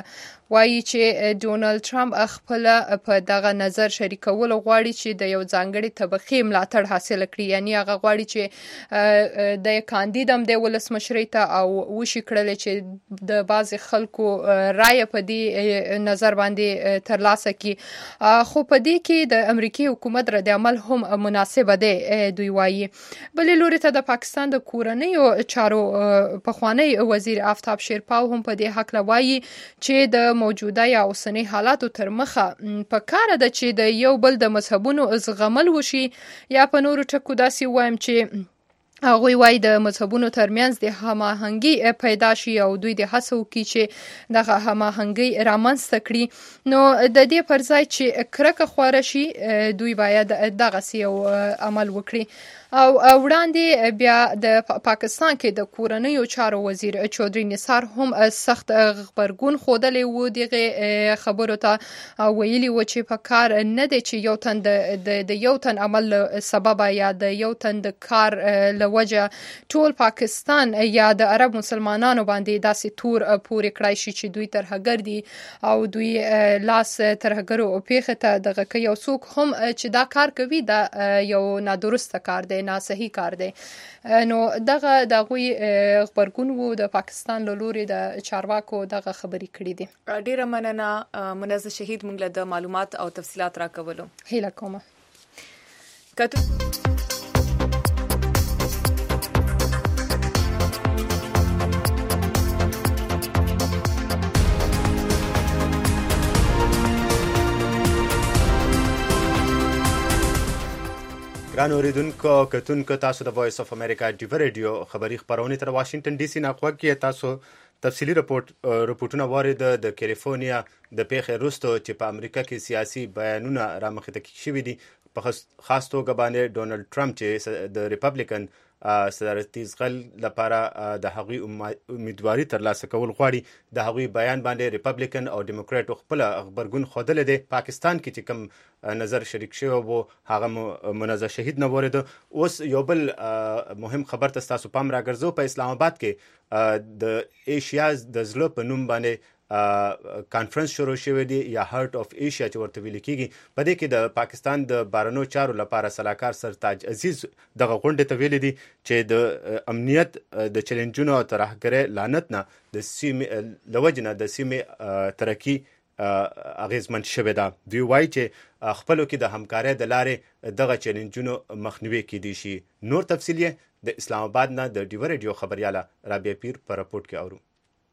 [SPEAKER 11] وایي چې ډونالد ټرمپ خپل په دغه نظر شریکول غواړي چې د یو ځانګړي طبقه ملاتړ حاصل کړي، یعنی هغه غواړي چې د کاندید هم د ولسمشرۍ ته او وشي کړل چې د بعض خلکو رائے په دې نظر باندې ترلاسه کی. خو په دې کې د امریکای حکومت رد عمل هم مناسب دی دوی وایي. بل لوري ته د پاکستان د کورنیو چارو پخوانی وزیر آفتاب شیرپاو هم په دې حق لوي چې د موجوده یا اوسنی حالاتو تر مخه په کار ده چې د یو بل د مذهبونو زغمل وشي، یا په نورو ټکو داسې وایم چې هغوی وایي د مذهبونو ترمنځ د هماهنګي پیدا شي او دوی د هڅو کوي چې دغه هماهنګي رامنځته کړي. نو د دې پر ځای چې کرکه خواره شي دوی باید دغه یو عمل وکړي. او وړاندې بیا د پاکستان کې د کورنیو چارو وزیر چودري نثار هم سخت غبرګون ښودلی و دغه خبرو ته، ویلي و چې په کار نه دی چې یو تن د یو تن عمل سبب یا د یو تن د کار له وجه ټول پاکستان یا د عرب مسلمانانو باندې داسې تور پورې کړای شي چې دوی ترهګر دي او دوی لاس ترهګرو پیښه ته دغه کوي. او څوک هم چې دا کار کوي دا یو نادرسته کار دی، نه صحیح کار دی. نو دغه دغه خبرګون وو د پاکستان له لوري د چارواکو دغه خبرې کړې دي.
[SPEAKER 2] ډیره مننه منزه شهید موږ له د معلومات او تفصيلات راکولو.
[SPEAKER 11] هیله کوم.
[SPEAKER 2] کته
[SPEAKER 3] ګران اوریدونکو کتونکو، تاسو د وایس اف امریکا ډیو ریډیو خبری خبرونه تر واشنگټن ډي سي نه کوي. تاسو تفصیلی رپورت رپورټونه وارد د کیلیفورنیا د پیښې وروسته چې په امریکا کې سیاسي بیانونه را مخې ته شوي دي، په خاص توګه باندې ډونالد ټرمپ چې د ریپبلیکن صدارتي ځغل لپاره د هغوی امیدواري ترلاسه کول غواړي، د هغوی بیان باندې ریپبلیکن او ډیموکراټ خپل خبرګون ښودلی دی. پاکستان کې چې کوم نظر شریک شوی وو هغه منزه شهید نه وارد. اوس یو بل مهم خبر ته تاسو پام راګرځو. په اسلام آباد کې د ایشیا د زړه په نوم باندې کانفرنس شروع شوی دی، یا هارت اف ایشیا چې ورته ویل کیږي. په دې کې د پاکستان د بهرنیو چارو لپاره سلاکار سرتاج عزیز دغه غونډې ته ویل دي چې د امنیت د چیلنجونو او ترهګرۍ لعنت نه د سیمې لوجنه د سیمې ترقی اغیزمن شوی ده. دوی وایي چې خپلو کې د همکارۍ د لارې دغه چیلنجونو مخنیوي کیدی شي. نور تفصیل د اسلام آباد نه د ډیو ریډیو خبرياله رابعه پیر په راپورټ کې اورو.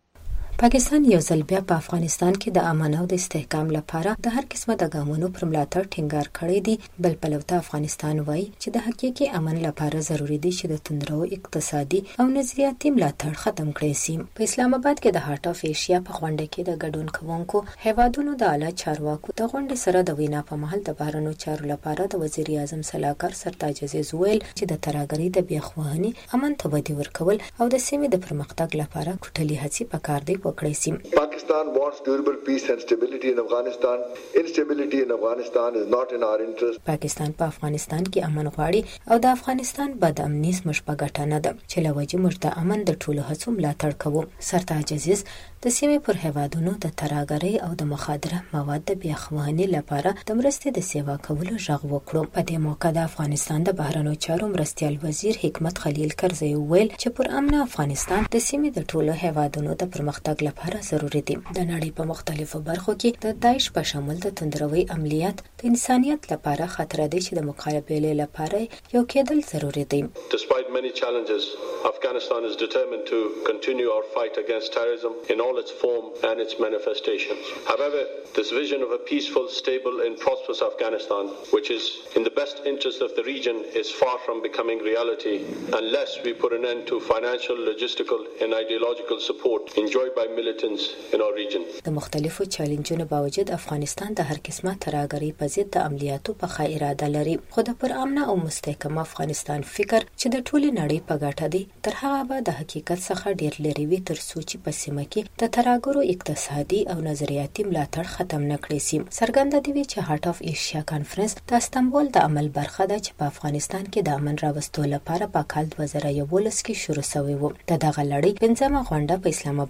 [SPEAKER 12] پاکستان یو ځل بیا په افغانستان کې د امن او د استحکام لپاره د هر قسمه د ګامونو پر ملاتړ ټینګار کړی دی. بل پلوته افغانستان وایي چې د حقیقي امن لپاره ضروری دی چې د تندرو اقتصادي او نظریاتي ملاتړ ختم کړي شي. په اسلام آباد کې د هارت اف ایشیا په غونډه کې د ګډون کوونکو هیوادونو د اعلی چارواکو د غونډې سره د وینا په مهال د بهرنیو چارو لپاره د وزیر اعظم سلاکار سرتاج عزیز ویل چې د ترهګرۍ د بیاخواني امن ته ودی ورکول او د سیمې د پرمختګ لپاره کوټلي هڅې پکار دی.
[SPEAKER 13] Pakistan wants durable peace and stability in Afghanistan. Instability in Afghanistan is not in our interest.
[SPEAKER 12] پاکستان په افغانستان کې امن غواړي او د افغانستان بد امني زموږ په ګټه نه ده چې لوجه موږ د امن د ټولو هڅو ملاتړ کوو. سرتاج عزیز د سیمې پر هیوادونو د ترهګرۍ او د مخدره مواد د بیاخواني لپاره د مرستې د سیوا کولو ژغ وکړو. په دې موقع د افغانستان د بهرنیو چارو مرستیال وزیر حکمت خلیل کرزی ویل چې پر امن افغانستان د سیمې د ټولو هیوادونو د پرمختګ لپاره ضروري دي. د نړۍ په مختلفو برخو کې د داعش په شمول د تندروي عملیات د انسانيت لپاره خطر دی چې د مقابلې لپاره یو کېدل ضروري دي.
[SPEAKER 14] Despite many challenges, Afghanistan is determined to continue our fight against terrorism in all its form and its manifestations. However, this vision of a peaceful, stable and prosperous Afghanistan, which is in the best interest of the region, is far from becoming reality unless we put an end to financial, logistical and ideological support enjoyed by militants in our region.
[SPEAKER 12] د مختلفو چیلنجونو باوجود افغانستان د هر قسمه ترهګرۍ په ضد د عملیاتو په ښه اراده لري. خو د پر امن او مستحکم افغانستان فکر چې د ټولې نړۍ په ګټه دی تر هغه به د حقیقت څخه ډیر لري وي تر څو چې په سیمه کې د ترهګرو اقتصادي او نظریاتي ملاتړ ختم نه کړي شي. څرګنده دی چې هارت اف ایشیا کانفرنس د استانبول د عمل برخه ده چې په افغانستان کې د امن راوستلو لپاره په کال دوه زره یولس کې شروع شوی و. د دغه لړۍ پنځمه غونډه په اسلام آباد کې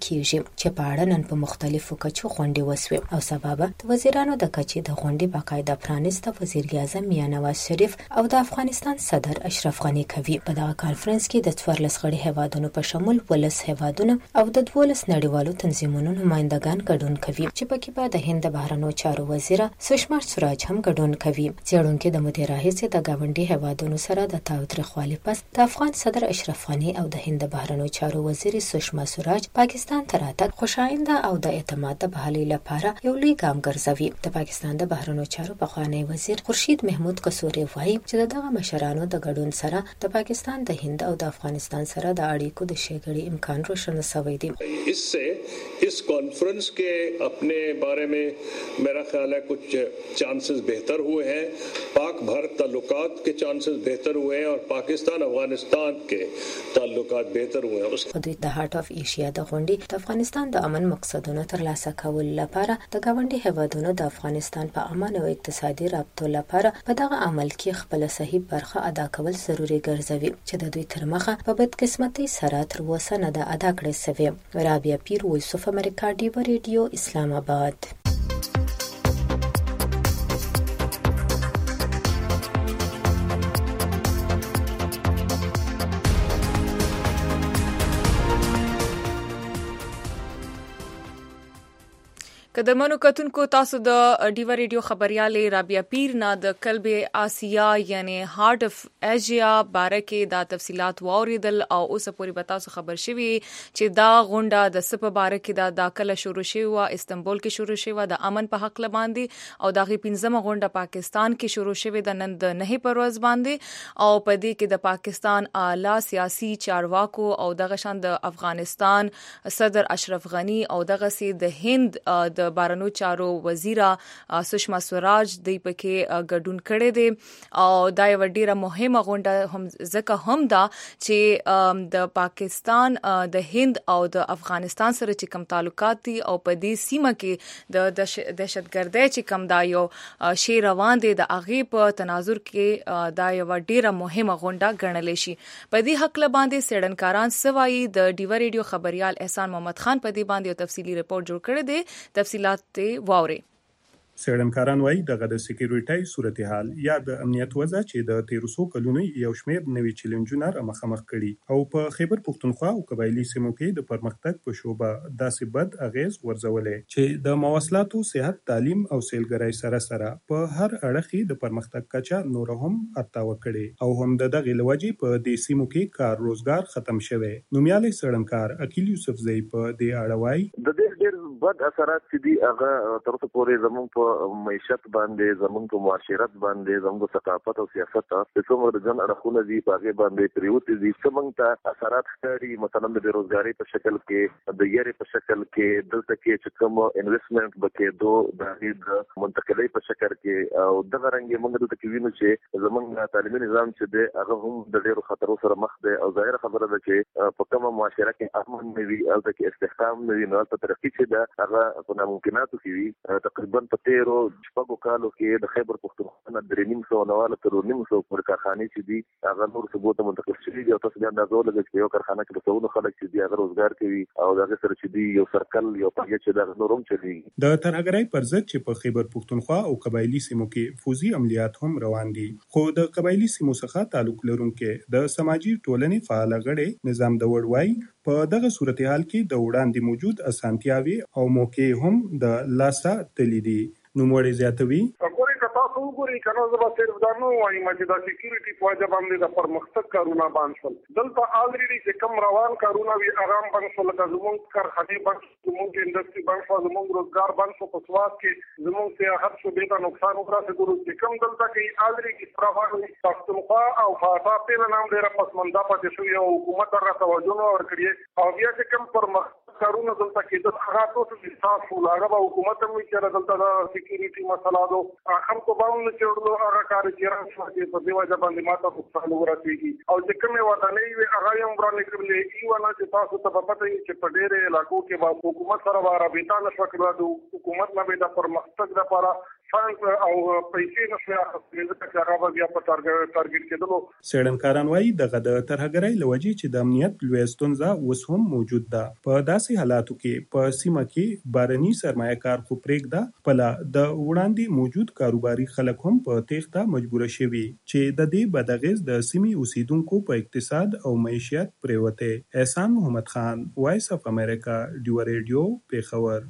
[SPEAKER 12] کیږي چې په اړه نن په مختلفو کچو غونډې وسوې او سبب د وزیرانو د کچې د غونډې باقاعده پرانیسته وزیر اعظم میاں نواز شریف او د افغانستان صدر اشرف غنی کوي. په دغه کانفرنس کې د څوارلس غړي هیوادونو په شمول ولس هیوادونه او د دولس نړیوالو تنظیمونو نمائندگان ګډون کوي چې پکې به د هند بهرنیو چارو وزیر سشما سوراج هم ګډون کوي. څېړونکو د مودې راهیسې د ګاونډي هیوادونو سره د تاوتریخوالي پس د افغان صدر اشرف غنی او د هند بهرنیو چارو وزیر سشما سوراج پاکستان ته راتګ خوشاینده او د اعتماد د بحالي لپاره یو لوی ګام ګرځوي. د پاکستان د بهرنیو چارو پخوانی وزیر خورشید محمود قصوري وایي چې دغه مشرانو د ګډون سره د پاکستان د هند او د افغانستان سره د اړیکو د ښېګړې امکان روشن شوی دی.
[SPEAKER 14] इससे इस कॉन्फ्रेंस के अपने बारे में मेरा ख्याल है कुछ चांसेस बेहतर हुए हैं. पाक भारत ताल्लुकात के चांसेस बेहतर हुए हैं और पाकिस्तान अफगानिस्तान के ताल्लुकात बेहतर हुए हैं.
[SPEAKER 12] په د هارت اف ایشیا د غونډې د افغانستان د امن مقصدونو ترلاسه کول لپاره د ګاونډي هیوادونو د افغانستان په امن او اقتصادي رابطو لپاره په دغه عمل کې خپل صحیح برخه ادا کول ضروري ګرځوي چې د دوی تر مخه په بدقسمتۍ سره تر اوسه نه ده ادا کړې شوې. رابعه پیر، وایس اف امریکا، ډیو ریډیو، اسلام آباد.
[SPEAKER 2] قدرمنو کتونکو تاسو د ډیو ریډیو خبريالې رابعه پیر نه د کلب آسیا یعنی هارت اف ایشیا باره کې دا تفصيلات واوریدل او اوس پوری به تاسو خبر شوي چې دا غونډه د سپ باره کې دا داخله شروع شوه و استنبول کې شروع شوه د امن په حق لباندې او دغه پنځمه غونډه پاکستان کې شروع شوه د نن د نه پرواز باندې او په دې کې د پاکستان اعلی سیاسي چارواکو او دغه شان د افغانستان صدر اشرف غنی او دغه سي د هند د بارنو چارو وزیره سشما سوراج دی پکې ګډون کړي دي او دا یو ډیره مهمه غونډه هم ځکه هم دا چې د پاکستان د هند او د افغانستان سره چې کوم تعلقات دي او په دې سیمه کې د دهشتګردۍ چې کوم دا یو شی روان دي د اغه په تناظر کې دا یو ډیره مهمه غونډه ګڼل شي. په دې حق لباندې سړنکاران سوای د ډیو ریډیو خبريال احسان محمد خان په دې باندې یو تفصیلی رپورت جوړ کړی دی. تفصیلات واوري.
[SPEAKER 15] څېړنکاران وایي دغه د سکیورټي صورتحال یا د امنیت وضع چې د تیرو څو کلونو یو شمېر نوي چیلنجونه را مخامخ کړي او په خیبر پښتونخوا او قبایلی سیمو کې د پرمختګ په شوبه داسې بد اغیز ورزولې چې د مواصلاتو، صحت، تعلیم او سیلګرۍ سره سره په هر اړخ د پرمختګ کچه نور هم ارتاوه کړي او هم د دغه لوجې په دې سیمو کې کار روزګار ختم شوی. نومیالي څېړنکار اکیل یوسف زئی په دې اړه وایي
[SPEAKER 16] د دې ډېر بد اثرات چې دي هغه تر اوسه پورې زموږ په معیشت باندې، زموږ په معاشرت باندې، زموږ ثقافت او سیاست ته څومره د ځان اړخونه دي په هغه باندې پریوتي دي. څومره ته اثرات ښکاري مثلا د بیروزګاری په شکل کې، د یری په شکل کې، دلته کې چې کوم انویسټمنټ بکې د هغې منتقلۍ په شکل کې او دغه رنګ موږ دلته کې وینو چې زموږ تعلیمي نظام چې دی هغه هم د ډېرو خطرو سره مخ دی او ظاهره خبره ده چې په کومه معاشره کې امن نه وي او د استحکام نه وي نو په ترقي چې ده هغه په ناممکناتو کې وي. تقریبا په تیرو شپږو کالو کې د خیبر پښتونخوا نه درې نیم سوه نواله تر نیم سوه پورې کارخانې چې دي هغه نور صوبو ته منتقل شوي دي او تاسو بیا اندازه ولګوئ چې یو کارخانه کې په سلونو خلک چې دي هغه روزګار کوي او د هغې سره چې دي یو سرکل یو پاکټ چې دغه نور هم چلېږي.
[SPEAKER 15] د ترهګرۍ پر ضد چې په خیبر پښتونخوا او قبایلي سیمو کې فوزي عملیات هم روان دي، خو د قبایلي سیمو څخه تعلق لرونکي د سماجي ټولنې فعال غړي نظام د وړوای په دغه صورتحال کې د وړاندې موجود اسانتیاوي او موقع هم د لاسه تللی دي. نوموړی زیاتوي
[SPEAKER 17] تاسو وګورئ کنه زه به صرف دا نه وایم چې دا سکیورټي په وجه باندې د پرمختګ کارونه بند شول. دلته الریډي چې کم روان کارونه وي هغه بند شول، لکه زموږ کارخانې بند شول، زموږ انډسټري بند شول، زموږ روزګار بند شول. په سواد کې زموږ سیاحت شعبې ته نقصان ورسېدلو چې کم دلته کې الریډي پروفایل پښتونخوا او فاتا په نام ډېره پسمانده پاتې شوې او حکومت هغه توجه نه ورکړي او بیا چې کم پرمختګ کارونه دلته کېدل هغه ټول د تاسو هغه حکومت هم چې دلته د سکیورټي مسله ده خلکو تاون نه چړلو هغه کار چې راځي چې په دیو ځبان دي ماته نقصان ورسیږي او چې کومه ودانې وي هغه هم ورانه کړلې ایونه چې تاسو ته په پته چې په ډېرې علاقو کې به حکومت سره رابطه نشو کړو د حکومت نه به د پرمختګ لپاره فانډ او پیسې نشو اخیستل چې هغه بیا په ټارګټ کېدلو.
[SPEAKER 15] څېړنکاران وایي دغه د ترهګرۍ له وجې چې د امنیت لویه ستونزه اوس هم موجود ده. په داسې حالاتو کې په سیمه کې بهرني سرمایه کار خو پرېږده خپله د وړاندې موجود کاروباري خلک هم په تېښته مجبوره شوي چې د دې بد اغېز د سیمې اوسیدونکو په اقتصاد او معیشت پرېوتی. احسان محمد خان، وایس اف امریکا، ډیوه ریډیو، پېښور.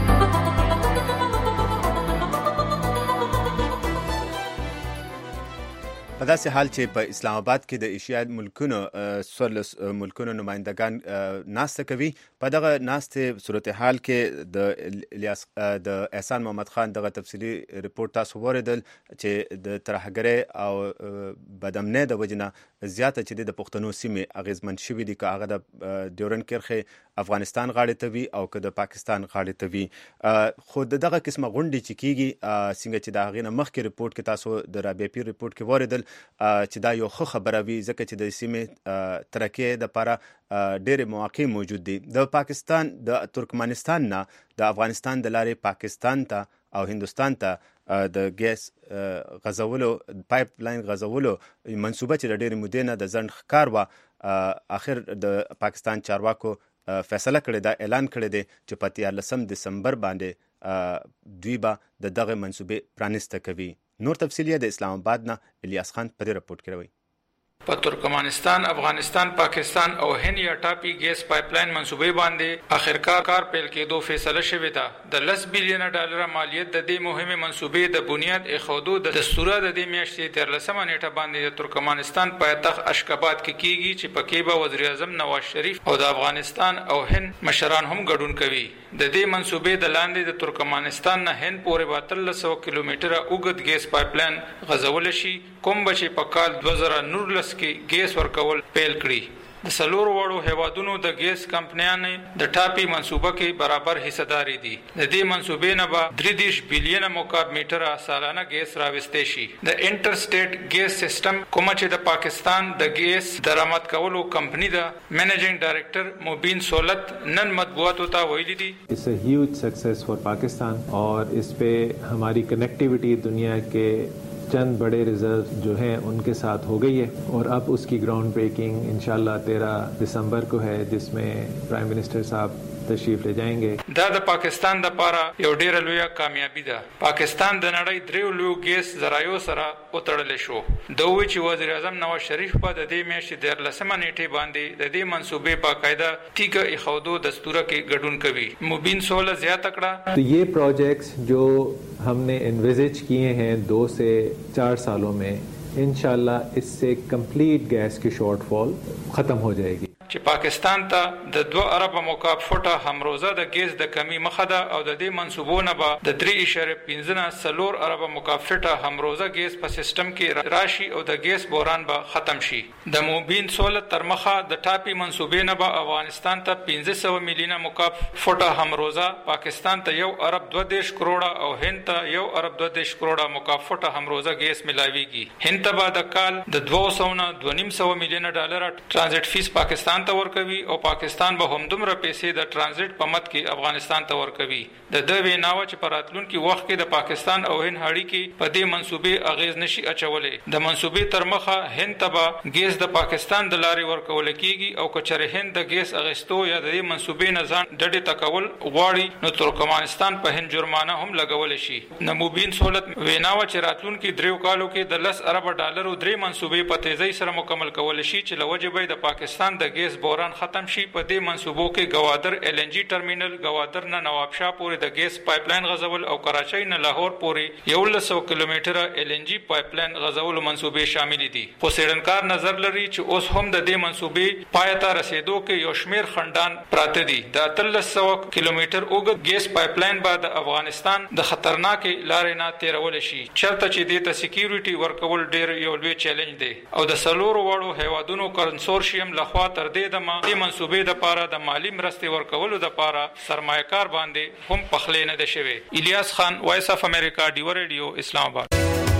[SPEAKER 3] په داسې حال چې په اسلام آباد کې د ایشیا ملکونو څوارلس ملکونو نمایندګان ناسته کوي، په دغه ناستې صورتحال کې د الیاس د احسان محمد خان دغه تفصیلي ریپورت تاسو واوریدل چې د ترهګرۍ او بدامنۍ د وجې نه زیاته چې د پښتنو سیمې اغېزمن شوي دي، که هغه د ډیورنډ کرښې افغانستان غاړې ته وي او که د پاکستان غاړې ته وي. خو د دغه قسمه غونډې چې کیږي څنګه چې د هغې نه مخکې ریپورټ کې تاسو د رابعه پیر ریپورټ کې واوریدل چې دا یو ښه خبره وي ځکه چې د سیمې ترقۍ دپاره ډېرې مواقع موجود دي. د پاکستان د ترکمنستان نه د افغانستان د لارې پاکستان ته او هندوستان ته د ګیس غځولو پایپ لاین غځولو منصوبه چې د ډېرې مودې نه د ځنډ ښکار وه، اخر د پاکستان چارواکو فیصله کړې ده، اعلان کړی دی چې په دیارلسم دسمبر باندې دوی به د دغه منصوبې پرانیسته کوي. نور تفصیل یې د اسلام آباد نه الیاس خان په دې رپورټ کې راوړي.
[SPEAKER 18] په ترکمنستان، افغانستان، پاکستان او هند یا ټاپي ګیس پایپ لاین منصوبې باندې اخرکار کار پیل کېدو فیصله شوې ده. د لس بیلیونه ډالر مالیت د دې مهمه منصوبې د بنیاد ایښودو د دستوره د دې میاشتې تیرلسمه نیټه باندې د ترکمنستان پایتخت اشکاباد کې کیږي چې پکې به وزیر اعظم نواز شریف او د افغانستان او هند مشران هم ګډون کوي. د دې منصوبې د لاندې د ترکمنستان نه هند پورې به اتلس سوه کیلومتره اوږد ګیس پایپ لاین غځول شي، کوم به چې په کال دوه زره نولس کې ګیس ورکول پیل کړي. د څلورو وړو هیوادونو د ګیس کمپنیانې د ټاپي منصوبه کې برابر حصداري دي. د دې منصوبې نه به درې دېرش بیلیونه مکعب میټره سالانه ګیس راوستې شي. د انټر سټیټ ګیس سیستم کومه چې د پاکستان د ګیس درآمد کولو کمپنی ده، منیجنګ ډایرکټر مبین سولت نن مطبوعاتو ته ویلي دي
[SPEAKER 19] It's a huge success for Pakistan और इस पे हमारी कनेक्टिविटी दुनिया के चंद बड़े रिजर्व जो हैं उनके साथ हो गई है और अब उसकी ग्राउंड ब्रेकिंग इंशाल्लाह तेरह दिसंबर को है, जिसमें प्राइम मिनिस्टर साहब तशरीफ ले जाएंगे.
[SPEAKER 18] دا د پاکستان د پاره یو ډیره لویه کامیابی ده. پاکستان د نړۍ دریو لویو ګیس ذرایعو سره وتړل شو. د وی چې وزیر اعظم نواز شریف په د دې میاشتې دیارلسمه نیټې باندې د دې منصوبې باقاعده تیګه ایښودو دستوره کې ګډون کوي. مبین سوله زیاته کړه
[SPEAKER 19] तो ये प्रोजेक्ट्स जो हमने इन्विजिज किए हैं दो से चार सालों में इंशाल्लाह इससे कंप्लीट गैस की शॉर्टफॉल खत्म हो जाएगी.
[SPEAKER 18] چې پاکستان ته د دوه ارب مکعب فوټه همروزه د ګیس د کمی مخه ده او د دې منصوبو نه به د درې اعشاریه پنځه نه څلور ارب مکعب فوټه همروزه ګیس په سیستم کې راشي او د ګیس بحران به ختم شي. د موبین سولت تر مخه د ټاپي منصوبې نه به افغانستان ته پنځه سوه میلیونه مکعب فوټه همروزه، پاکستان ته یو ارب دوه دېرش کروړه او هند ته یو ارب دوه دېرش کروړه مکعب فوټه همروزه ګیس ملاویږي. هند ته به د کال د دوه سوه نه دوه نیم سوه میلیونه ډالر ټرانزیټ فیس پاکستان ته ورکوي او پاکستان به همدومره پیسې د ټرانزیټ په مد کې افغانستان ته ورکوي. د ده ویناوه چې په راتلونکي وخت کې د پاکستان او هند اړیکې په دې منصوبې اغیز نشي اچولی. د منصوبې تر مخه هند ته به ګیس د پاکستان د لارې ورکول کیږي او که چېرې هند د ګیس اغیستو یا د دې منصوبې نه ځان ډډې ته کول غواړي نو ترکمنستان په هند جرمانه هم لګولی شي. د مبین سولت ویناوه چې راتلونکي دریو کالو کې د لس اربه ډالرو درې منصوبې په تیزۍ سره مکمل کولی شي چې له وجې به د پاکستان د ګیس بحران ختم شي. په دې منصوبو کې گوادر ایل ان جی ټرمینل، گوادر نه نوابشاه پورې د ګیس پایپ لاین غځول او کراچۍ نه لاهور پورې یولس سوه کیلومتره ایل ان جی پایپ لاین غځولو منصوبې شامل دي. خو څېړنکار نظر لري چې اوس هم د دې منصوبې پای ته رسېدو کې یو شمېر خنډان پراته دي. د اتلس سوه کیلومتر اوږد ګیس پایپ لاین به د افغانستان د خطرناکې لارې نه تېرولی شي، چېرته چې دې ته سکیورټي ورکول ډېر یو لوی چیلنج دی او د څلورو وړو هیوادونو کنسورشیم لخوا تر دې دمه دې منصوبې دپاره د مالی مرستې ورکولو دپاره سرمایه کار باندې هم پخلی نه ده شوی. الیاس خان، وایس اف امریکا، ډیوه ریډیو، اسلام آباد.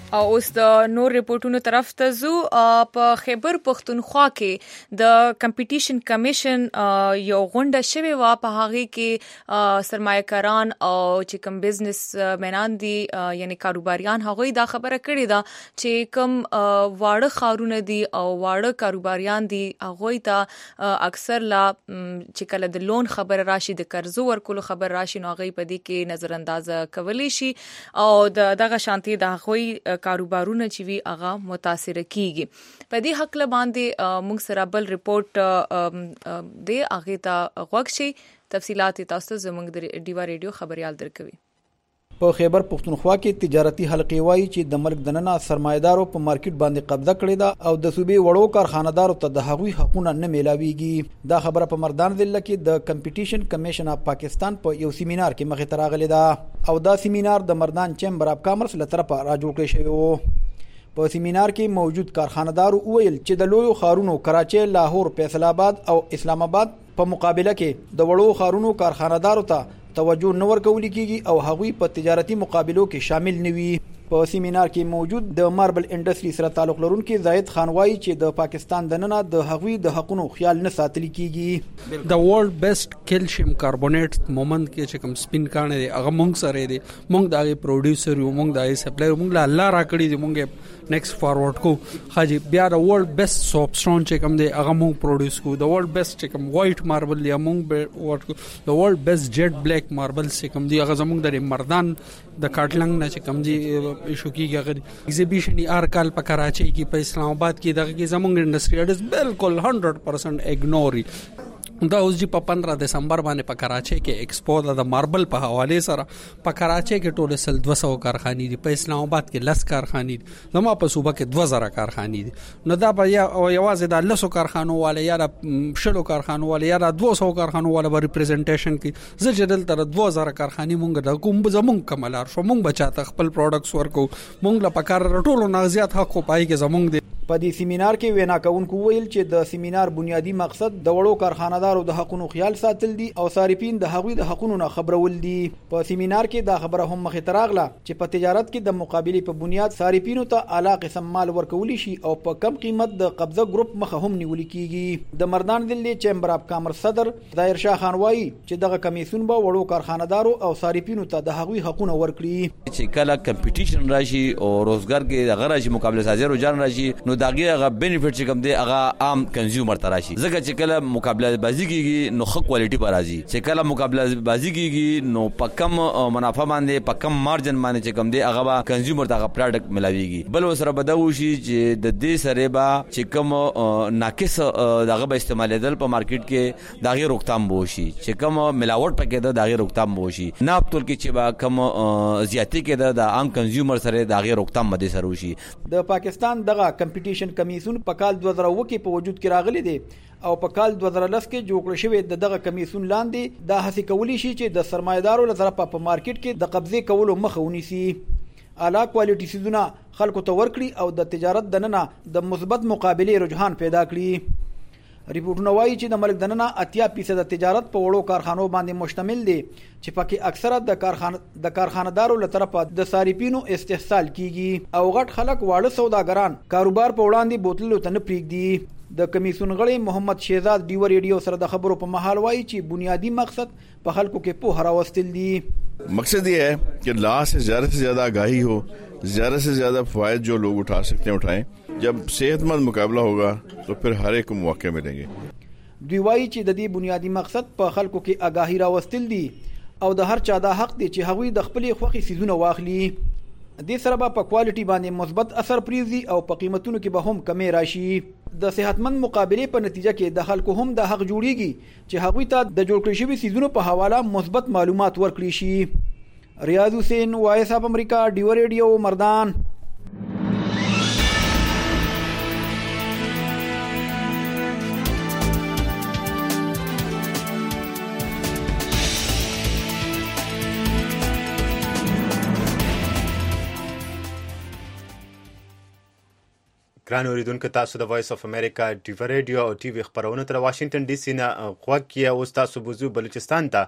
[SPEAKER 2] او اوس د نور ریپورتونو طرف ته زو. په خیبر پختونخوا کې د کمپټیشن کمیشن یو غونډه شوې و، په هغه کې سرمایه‌کاران او چې کوم بزنس مینان دي یعنی کاروباریان هغه دا خبره کړې ده چې کوم واړه خارونه دي او واړه کاروباریان دي هغه ته اکثر لا چې کله د لون خبر راشي د قرض ورکولو خبر راشي نو هغه په دې کې نظر انداز کولی شي او دغه شانتي د هغه کاروبارونه چې وی هغه متاثر کیږي. په دې حق له باندې موږ سره بل ریپورت دی هغه ته غوښ شي. تفصيلات تاسو زموږ د ډیوا ریډیو خبريال درکوي.
[SPEAKER 20] په خیبر پختونخوا کې تجارتي حلقې وایي چې د ملک دننه سرمایدارو په مارکیټ باندې قبضه کړې ده او د صوبې وړو کارخانه‌دارو ته د هغوی حقوقونه نه میلاويږي. دا خبره په مردان ضلع کې د کمپټیشن کمیشن اف پاکستان په یو سیمینار کې مخې ته راغلی ده او دا سیمینار د مردان چیمبر اف کامرس له طرفه را جوړ کړی شوی و. په سیمینار کې موجود کارخانه‌دارو ویل چې د لویو خارونو کراچي، لاهور، فیصل آباد او اسلام آباد په مقابله کې د وړو خارونو کارخانه‌دارو ته توجه نه ورکول کیږي او هغوی په تجارتي مقابلو کې شامل نه وي. په سیمینار کې موجود د ماربل انډستری سره تعلق لرونکي زاید خان وایي چې د پاکستان دننه د هغوی د حقوقو خیال نه ساتل کیږي.
[SPEAKER 21] د ورلد بیسټ کیلشیم کاربونیټ مومنت کې چې کوم سپین کانه دی هغه مونږ سره دی، مونږ د پروډوسر یو، مونږ د سپلایر، مونږ له الله را کړی دی، مونږ نیکسټ فارورډ کو خاجي بیا د ورلد بیسټ سوپستون چې کوم دی هغه مونږ پروډوس کو، د ورلد بیسټ چې کوم وایټ ماربل دی مونږ ورټ کو، د ورلد بیسټ جیټ بلیک ماربل چې کوم دی هغه زمونږ د مردان د کاټلنګ نه چې کوم دی ایشو کیږي. ایگزیبیشن ار کال په کراچي کې په اسلام آباد کې دغه کې زمونږ انډستری اډز بالکل هنډرډ پرسنټ اګنوري. دا اوس جی په پندرہ دسمبر باندې په کراچي کې ایکسپو د ماربل په حواله سره په کراچي کې ټول سل دو سو کارخانې دي، په اسلام آباد کې لس کارخانې دي، زموږ په صوبه کې دو زره کارخانې دي. نو دا به یوازې د لسو کارخانو والے یا د شلو کارخانو والے یا د دو سو کارخانو والے به ریپرزنټیشن کې زجدل تر دو زره کارخانې مونږ د کوم زمونږ کملار شو مونږ بچاته خپل پروډکټس ورکو، مونږ له پکار ټولو نغزيات حق خو پای کې زمونږ دي.
[SPEAKER 20] په دې سیمینار کې وینا کوونکو ویل چې د سیمینار بنیادی مقصد د وړو کارخانه‌دارو د حقوقو خیال ساتل دي او صارفین د هغوی د حقوقو نه خبرول دي. په سیمینار کې دا خبره هم مخې ته راغله چې په تجارت کې د مقابله په بنیاد صارفینو ته اعلی قسم مال ورکول شي او په کم قیمت د قبضه ګروپ مخه هم نیول کیږي. د مردان ضلع چیمبر اف کامرس صدر ظاهر شاه خان وایي چې دغه کمیسیون به وړو کارخانه‌دارو او صارفینو ته د هغوی حقوقو ورکړي.
[SPEAKER 22] چې کله کمپټیشن راشي او روزګار کې دغه راشي مقابله سازي روزګار راشي نو داګه هغه بینیفیټ چې کوم دی هغه عام کنزیومر ته راشي. ځکه چې کله مقابله بازی کیږي نو ښه کوالټي به راځي، چې کله مقابله بازی کیږي نو په کم منافع باندې په کم مارجن باندې چې کوم دی هغه به کنزیومر ته هغه پروډکټ ملاويږي. بل وسره به دا وشي چې د دې سره به چې کوم ناقص دغه به استعمالېدل په مارکیټ کې دغه روکتام بوشي، چې کوم ملاوټ پکې ده دغه روکتام بوشي، نه په ټول کې چې به کوم زیاتې کې ده د عام کنزیومر سره دغه روکتام مده سره وشي.
[SPEAKER 20] د پاکستان دغه کمپټیشن کمیسیون په کال دو زره اوه کې په وجود کې راغلي دي او په کال دو زره لس کې جوړ شوی د دغه کمیسیون لاندې دا هڅه کولی شي چې د سرمایدارو لپاره په مارکیټ کې د قبضه کولو مخه ونیسي، اعلی کوالټي سیزونه خلکو ته ورکړي او د تجارت دننه د مثبت مقابله رجحان پیدا کړي. ریپورتونه وایي چې د ملک دننه اتیا فیصد تجارت په وړو کارخانو باندې مشتمل دي چې پکې اکثره د کارخانه د کارخانه‌دارو له طرفه د صارفینو استحصال کیږي او غټ خلک واړه سوداګران کاروبار په وړاندې بوتلو ته نه پریږدي. د کمیسیون غړي محمد شهزاد ډیو ریډیو سره د خبرو په محل وایي چې بنیادی مقصد په خلکو کې په هراوستل دي.
[SPEAKER 23] मकसद ये है कि ला से ज़्यादा से ज़्यादा आगाही हो, ज़्यादा से ज़्यादा फ़ायदे जो लोग उठा सकते हैं उठाएं. जब सेहतमंद मुकाबला होगा तो फिर हर एक को मौके मिलेंगे.
[SPEAKER 20] دوی وایي چې د دې بنیادی مقصد په خلکو کې آگاهی راوستل دي او د هر چا د حق دی چې هغوی د خپلې خوښې سیزونه واخلي. دې سره به په کوالټي باندې مثبت اثر پریږدي او په قیمتونو کې به هم کمی راشي. د صحتمند مقابله په نتیجه کې د خلکو هم د حق جوړیږي چې هغوی ته د جوړ کړی شوی سیزونو په حواله مثبت معلومات ورکړي شي. ریاض حسین، وایس اف امریکا، ډیو ریډیو، مردان.
[SPEAKER 3] ګران اوریدونکو، تاسو د وایس اف امریکا ډیو ریډیو او ټي وي خبرونه تر واشنگټن ډي سي نه غوږ کیه. اوس تاسو بوزو بلوچستان ته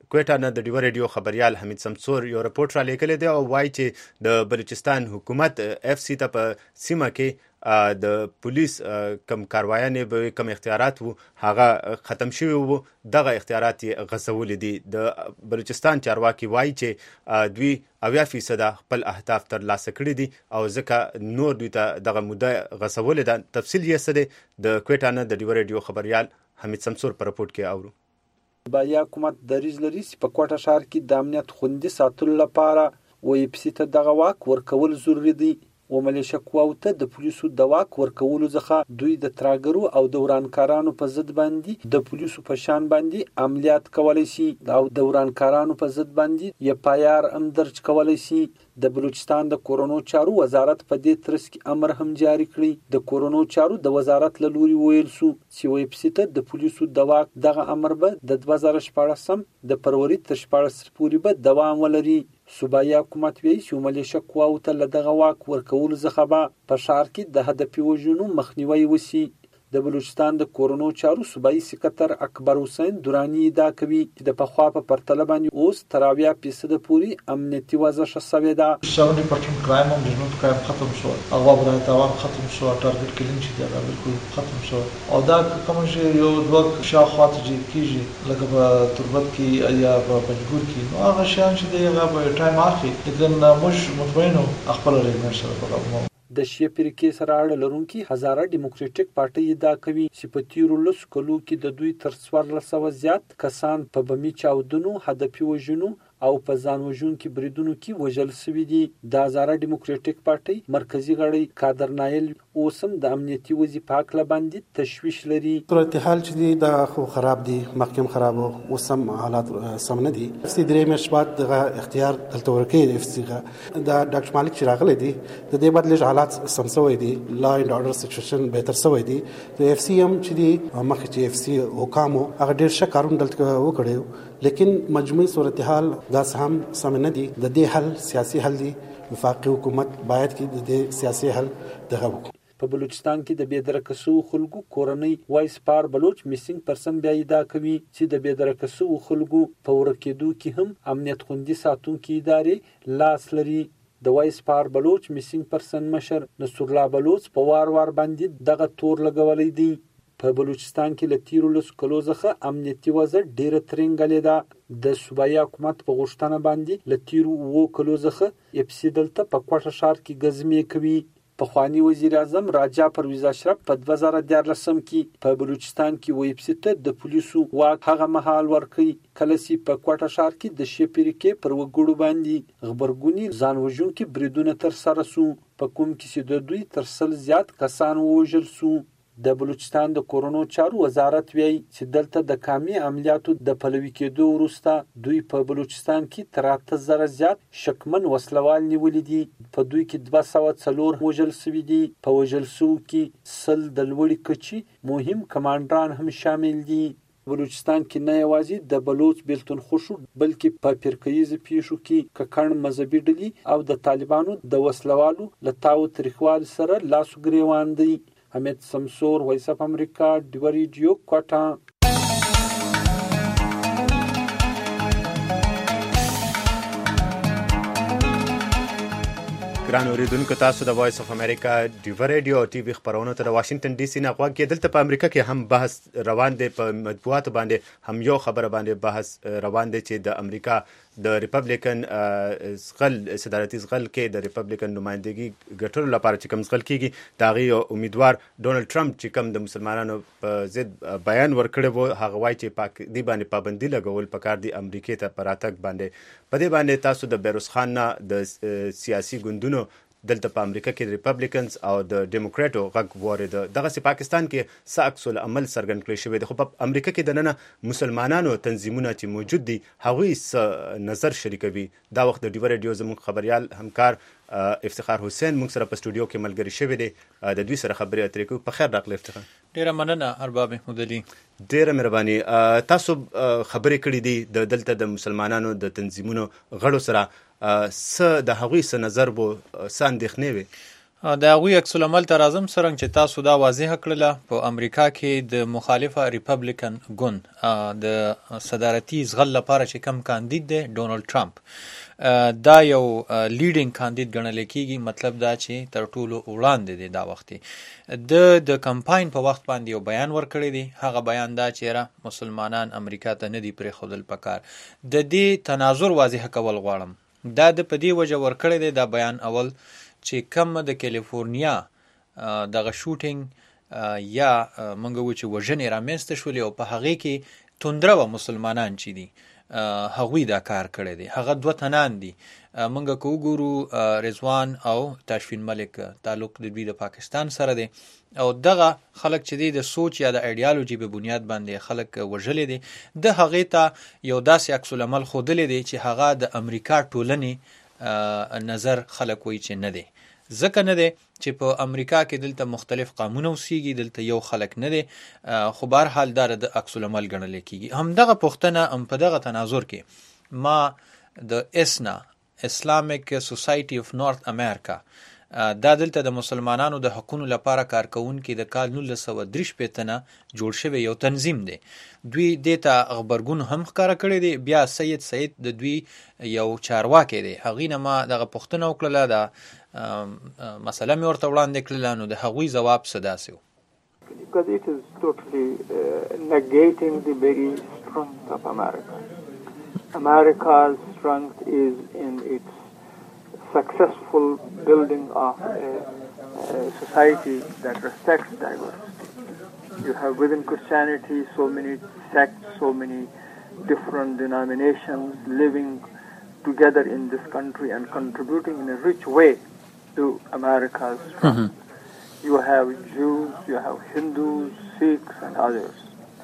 [SPEAKER 3] کوټا نه د ډیو ریډیو خبريال حمید سمسور یو رپورټ را لیکلی دی او وایي چې د بلوچستان حکومت اف سی ته په سیمه کې د پولیس کم کاروایانې به کم اختیارات وو هغه ختم شوي وو، دغه اختیارات یې غځولي دي. د بلوچستان چارواکي وایي چې دوی اویا فیصده خپل اهداف ترلاسه کړي دي او ځکه نور دوی ته دغه موده غځولې ده. تفصیل یې څه دی د کوټا نه د ډیو ریډیو خبريال حمید سمسور په رپورټ کې اورو.
[SPEAKER 4] بایا حکومت دریځ لري چې په کوټه ښار کې د امنیت خوندي ساتلو لپاره وایي پسې ته دغه واک ورکول ضروري دی. و ملیشه قواو ته د پولیسو د واک ورکولو څخه دوی د تراګرو او د ورانکارانو په ضد باندې د پولیسو په شان باندې عملیات کولای شي او د ورانکارانو په ضد باندې یې پایار هم درج کولای شي. د بلوچستان د کورونو چارو وزارت په دې ترڅ کې امر هم جاری کړی. د کورونو چارو د وزارت له لوري ویل شو چې وایي پسې ته د پولیسو د واک دغه امر به د دوه زره شپاړسم د فروری تر شپاړس پورې به دوام ولري. صوبایي حکومت وایي چې ملیشه قواو ته له دغه واک ورکولو څخه به په ښار کې د هدفي وژنو مخنیوی وشي. د بلوچستان د کورونو چارو صوبایي سکرټر اکبر حسین دورانی ادعا کوي چې د پخوا په پرتله باندې اوس تر اویا فیصده پورې امنیتي وضع ښه شوې ده.
[SPEAKER 5] سبعين پرسنټ کرایم هم د جنوب کرایم ختم شو، هغه برای تاوان ختم شو، ټارګټ کلینګ چې دی هغه بالکل ختم شو او دا کوم چې یو دوه شاخواته چې کیږي لکه په تربت کې یا په پنجګور کې نو هغه شیان چې دی هغه په ټایم اخلي، لیکن موږ مطمئنو خپل ریګنر سره په
[SPEAKER 4] د شیعه فرقې سره اړه لرونکي هزاره ډیموکراټیک پارټي ادعا کوي چې په تیرو لسو کلو کې د دوی تر څوارلس سوه زیات کسان په بمي چاودنو، هدفي وژنو او په ځان وژونکي بریدونو کې وژل شوي دي. د هزاره ډیموکراټیک پارټي مرکزي غړی قادر نایل اوس هم د امنیتي وضعې په هکله باندې تشویش لري.
[SPEAKER 7] صورتحال چې دی دا خو خراب دی، مخکې هم خراب و، اوس هم حالات سم نه دي. اف سی درې میاشتې بعد دغه اختیار دلته ورکوي د اف سی څخه. د ډاکټر مالک چې راغلی دی د دې بعد لږ حالات سم شوی دي، لا اینډ اورډر سچویشن بهتر شوی دی. د اف سی هم چې دی مخکې چې اف سی حکامو هغه ډېر ښه کارونه دلته وکړی، لیکن مجموعي صورتحال داس هم سم نه دي. د دې حل سیاسي حل دی، وفاقي حکومت باید کې د دې سیاسي حل دغه وکړي.
[SPEAKER 4] په بلوچستان کې د بېدرکه شوو خلکو کورنۍ وایس پار بلوچ میسنګ پرسن بیا ادعا کوي چې د بېدرکه شوو خلکو په ورکېدو کې هم امنیت خوندي ساتونکي ادارې لاس لري. د وایس پار بلوچ میسنګ پرسن مشر نصرالله بلوچ په وار وار باندې دغه تور لګولی دی. په بلوچستان کې له تیرو لسو کلو څخه امنیتي وضع ډېره ترینګلې ده. د صوبایي حکومت په غوښتنه باندې له تیرو اوو کلو څخه اف سی دلته په کوټه ښار کې ګزمې کوي. پخوانی وزیر اعظم راجا پرویز اشرف په دوه زره دیارلسم کې په بلوچستان کې وایي پسې ته د پولیسو واک هغه مهال ورکوي کله چې په کوټه ښار کې د شیعه فرقې پر وګړو باندې غبرګوني ځان وژونکي بریدونه ترسره سو، په کوم کې چې د دوی تر سل زیات کسان ووژل سو. د بلوچستان د کورونو چارو وزارت وایي چې دلته د کامي عملیاتو د پلوي کېدو وروسته دوی په بلوچستان کې تر اته زره زیات شکمن وسلوال نیولي دي. په دوی کې دوه سوه څلور وژل شوي دي. په وژل شوو کې سل د لوړې کچې مهم کمانډران هم شامل دي. بلوچستان کې نه یوازې د بلوچ بیلتون خوشو بلکې په فرقه‌ییزو پیښو کې ککړ مذهبي ډلې او د طالبانو د وسلوالو له تاو تریخوالي سره لاس ګریوان دی. حمید سمسور، وایس اف امریکا، ډیو ریډیو، کوټا.
[SPEAKER 3] ګران اوریدونکو، تاسو د وایس اف امریکا ډیو ریډیو او ټي وي خبرونو ته د واشنگټن ډي سي نه غوږ کې. دلته په امریکا کې هم بحث روان دی، په مطبوعاتو باندې هم یو خبره باندې بحث روان دی چې د امریکا د ریپبلیکن زغل صدارتي زغل کې د ریپبلیکن نمائندګي ګټلو لپاره چې کوم زغل کیږي د هغې امیدوار ډونلډ ټرمپ چې کوم د مسلمانانو په ضد بیان ورکړی و هغه وایي چې پاک دې باندې پابندي لګول پکار دي امریکې ته په راتګ باندې. په دې باندې تاسو د بیروز خان نه د سیاسي ګوندونو دلته په امریکا کې د ریپبلیکنز او د ډیموکراټو غږ واورېده. دغسې پاکستان کې څه عکس العمل څرګند کړی شوی دی، خو په امریکا کې دننه مسلمانانو تنظیمونه چې موجود دي هغوی څه نظر شریکوي. دا وخت د ډیو ریډیو زموږ خبریال همکار افتخار حسین موږ سره په سټوډیو کې ملګری شوی دی، د دوی سره خبرې اترې کوو. په خیر راغلی افتخار.
[SPEAKER 24] ډیره مننه ارباب محمود علي.
[SPEAKER 3] ډیره مهرباني. تاسو خبرې کړې دي د دلته د مسلمانانو د تنظیمونو غړو سره، څه د هغوی څه نظر وو، څه اندېښنې وې؟
[SPEAKER 24] د هغوی عکس العمل ته راځم څرنګه چې تاسو دا واضح کړله په امریکا کې د مخالفه ریپبلیکن ګوند د صدارتي زغل لپاره چې کم کاندید دی ډونالد ټرمپ دا یو لیډینګ کاندید ګڼل کېږي. مطلب دا چې تر ټولو وړاندې دی دا وخت د د کمپاین په وخت باندې یو بیان ورکړی دی. هغه بیان دا چې را مسلمانان امریکا ته نه دی پرېښودل پکار. د دې تناظر واضح کول غواړم. دا د په دې وجه ورکړی دی دا بیان اول چې کم د کیلیفورنیا دغه شوټینګ یا موږ وایو چې وژنې رامنځته شولې او په هغې کې توندره و مسلمانان چې دي هغوی دا کار کړی دی. هغه دوه تنان دي. موږ که وګورو رضوان او تاشفین ملک تعلق د دوی د پاکستان سره دی او دغه خلک چې دی د سوچ یا د ایډیالوژي په بنیاد باندې خلک وژلې دي. د هغې ته یو داسې عکس العمل ښودلی دی چې هغه د امریکا ټولنې نظر خلک وایي چې نه دی. ځکه نه دی چې په امریکا کې دلته مختلف قانون اوسیږي، دلته یو خلک نه دی، خو بهرحال دا د عکس العمل ګڼل کېږي. همدغه پوښتنه هم په دغه تناظر کې ما د اسنا اسلامیک سوسایټي اف نارت امریکا دا دلته د مسلمانانو د حقونو لپاره کارکوونکي د کال نولس سوه درې شپېته نه جوړ شوی یو تنظیم دی. دوی دې ته غبرګون هم ښکاره کړی دی. بیا سید سید د دوی یو چارواکی دی، هغې نه ما دغه پوښتنه وکړله، دا مسله مې ورته وړاندې کړله، نو د هغوی ځواب څه داسې و.
[SPEAKER 1] Because it is totally uh, negating the very strength of America. America's strength is in its successful building of a, a society that respects diversity. You have within Christianity so many sects, so many different denominations living together in this country and contributing in a rich way to America's strength. Mm-hmm. You have Jews, you have Hindus, Sikhs and others.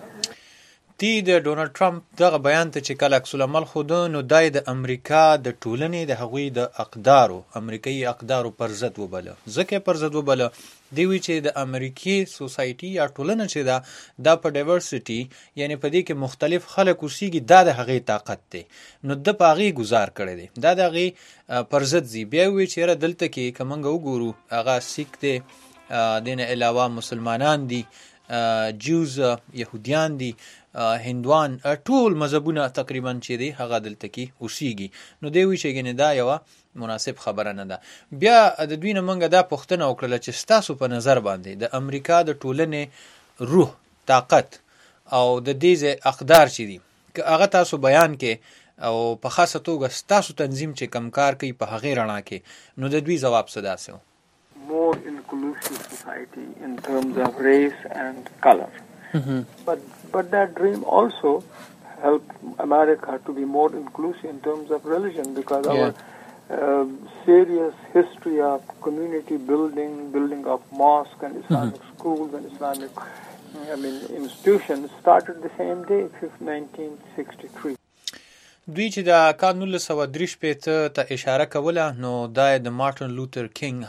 [SPEAKER 24] دی د ډونالد ټرمپ دغه بیان ته چې کله عکس العمل ښوده نو دا د امریکا د ټولنې د هغوی د اقدارو امریکایي اقدارو پر ضد وبله. ځکه یې پر ضد وبله دی وی چې د امریکي سوسایټي یا ټولنه چې ده دا په ډایورسټي یعنی په دې کې مختلف خلک اوسیږي، دا د هغې طاقت دی. نو ده په هغې ګزار کړی دی، دا د هغې پر ضد ځي. بیا وی چې یاره دلته کې که موږ وګورو هغه سیک دی، دې نه علاوه مسلمانان دي، جوز یهودیان دي، هندوان، ټول مذهبونه تقریبا چې دی هغه دلته کې اوسیږي. نو دی وی چې ګنې دا یوه مناسب خبره نه ده. بیا د دوی نه موږ دا پوښتنه وکړله چې ستاسو په نظر باندې د امریکا د ټولنې روح، طاقت او د دې اقدار چې دي که هغه تاسو بیان کې او په خاصه توګه ستاسو تنظیم چې کم کار کوي په هغې رڼا کې، نو د دوی ځواب څه داسې و؟
[SPEAKER 1] More inclusive society in terms of race and color. Mm-hmm. But but that dream also helped America to be more inclusive in terms of religion, because yeah. our uh, serious history of community building, building of mosques and Islamic mm-hmm. schools and Islamic, I mean, institutions started the same day, nineteen sixty-three.
[SPEAKER 24] دوی چې د کال نولس سوه درې شپېته ته اشاره کوله نو دا د مارټن لوتر کینګ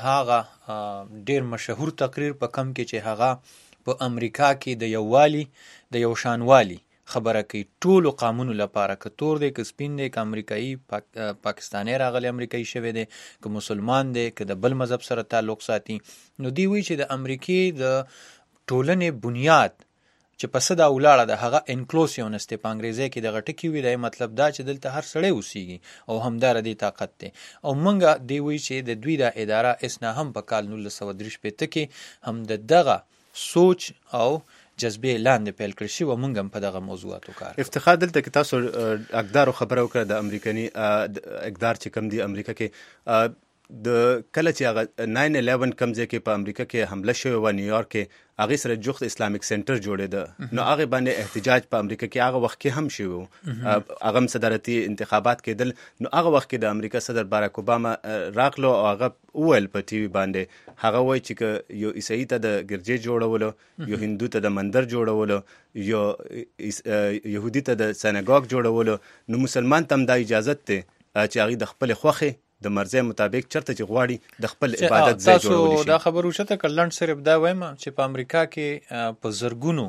[SPEAKER 24] هغه ډیر مشهور تقریر په کم کې چې هغه په امریکا کې د یووالي د یو شانوالي خبره کوي ټولو قامونو لپاره، که تور دی، که سپین دی، که امریکایي پاک پاکستانی راغلی امریکایي شوی دی، که مسلمان دی، که د بل مذهب سره تعلق ساتي. نو دی وایي چې د امریکې د ټولنې بنیاد چې په څه دا ولاړه ده هغه انکلوسیونس دی، په انګریزي کې دغه ټکي وي، دی مطلب دا چې دلته هر سړی اوسیږي او همداره دی طاقت دی. او موږ دی وایي چې د دوی دا اداره اسنا هم په کال نولس سوه درې شپېته کې هم د دغه سوچ او جذبې لاندې پیل کړی شي او موږ هم په دغه موضوعاتو کار.
[SPEAKER 3] افتخار دلته کې تاسو اقدارو خبره وکړه د امریکایي اقدار چې کم دی امریکا کې د کله چې هغه ناین الیون کم ځای کې په امریکا کې حمله شوې وه نیویارک کې، هغې سره جوخت اسلامیک سنټر جوړېده. نو هغې باندې احتجاج په امریکا کې هغه وخت کې هم شوی و، هغه هم صدارتي انتخابات کېدل. نو هغه وخت کې د امریکا صدر باراک اوباما راغلو او هغه وویل په ټي وي باندې، هغه وایي چې که یو عیسايي ته د ګرجې جوړولو، یو هندو ته د مندر جوړولو، یو یهودي ته د سینګاګ جوړولو، نو مسلمان ته هم دا اجازت دی چې هغې د خپلې خوښې د مرزي مطابق چرته چې غواړي د خپل عبادت ځای جوړولی شي.
[SPEAKER 24] دا خبر وشته که لنډ صرف دا وایم چې په امریکا کې په زرګونو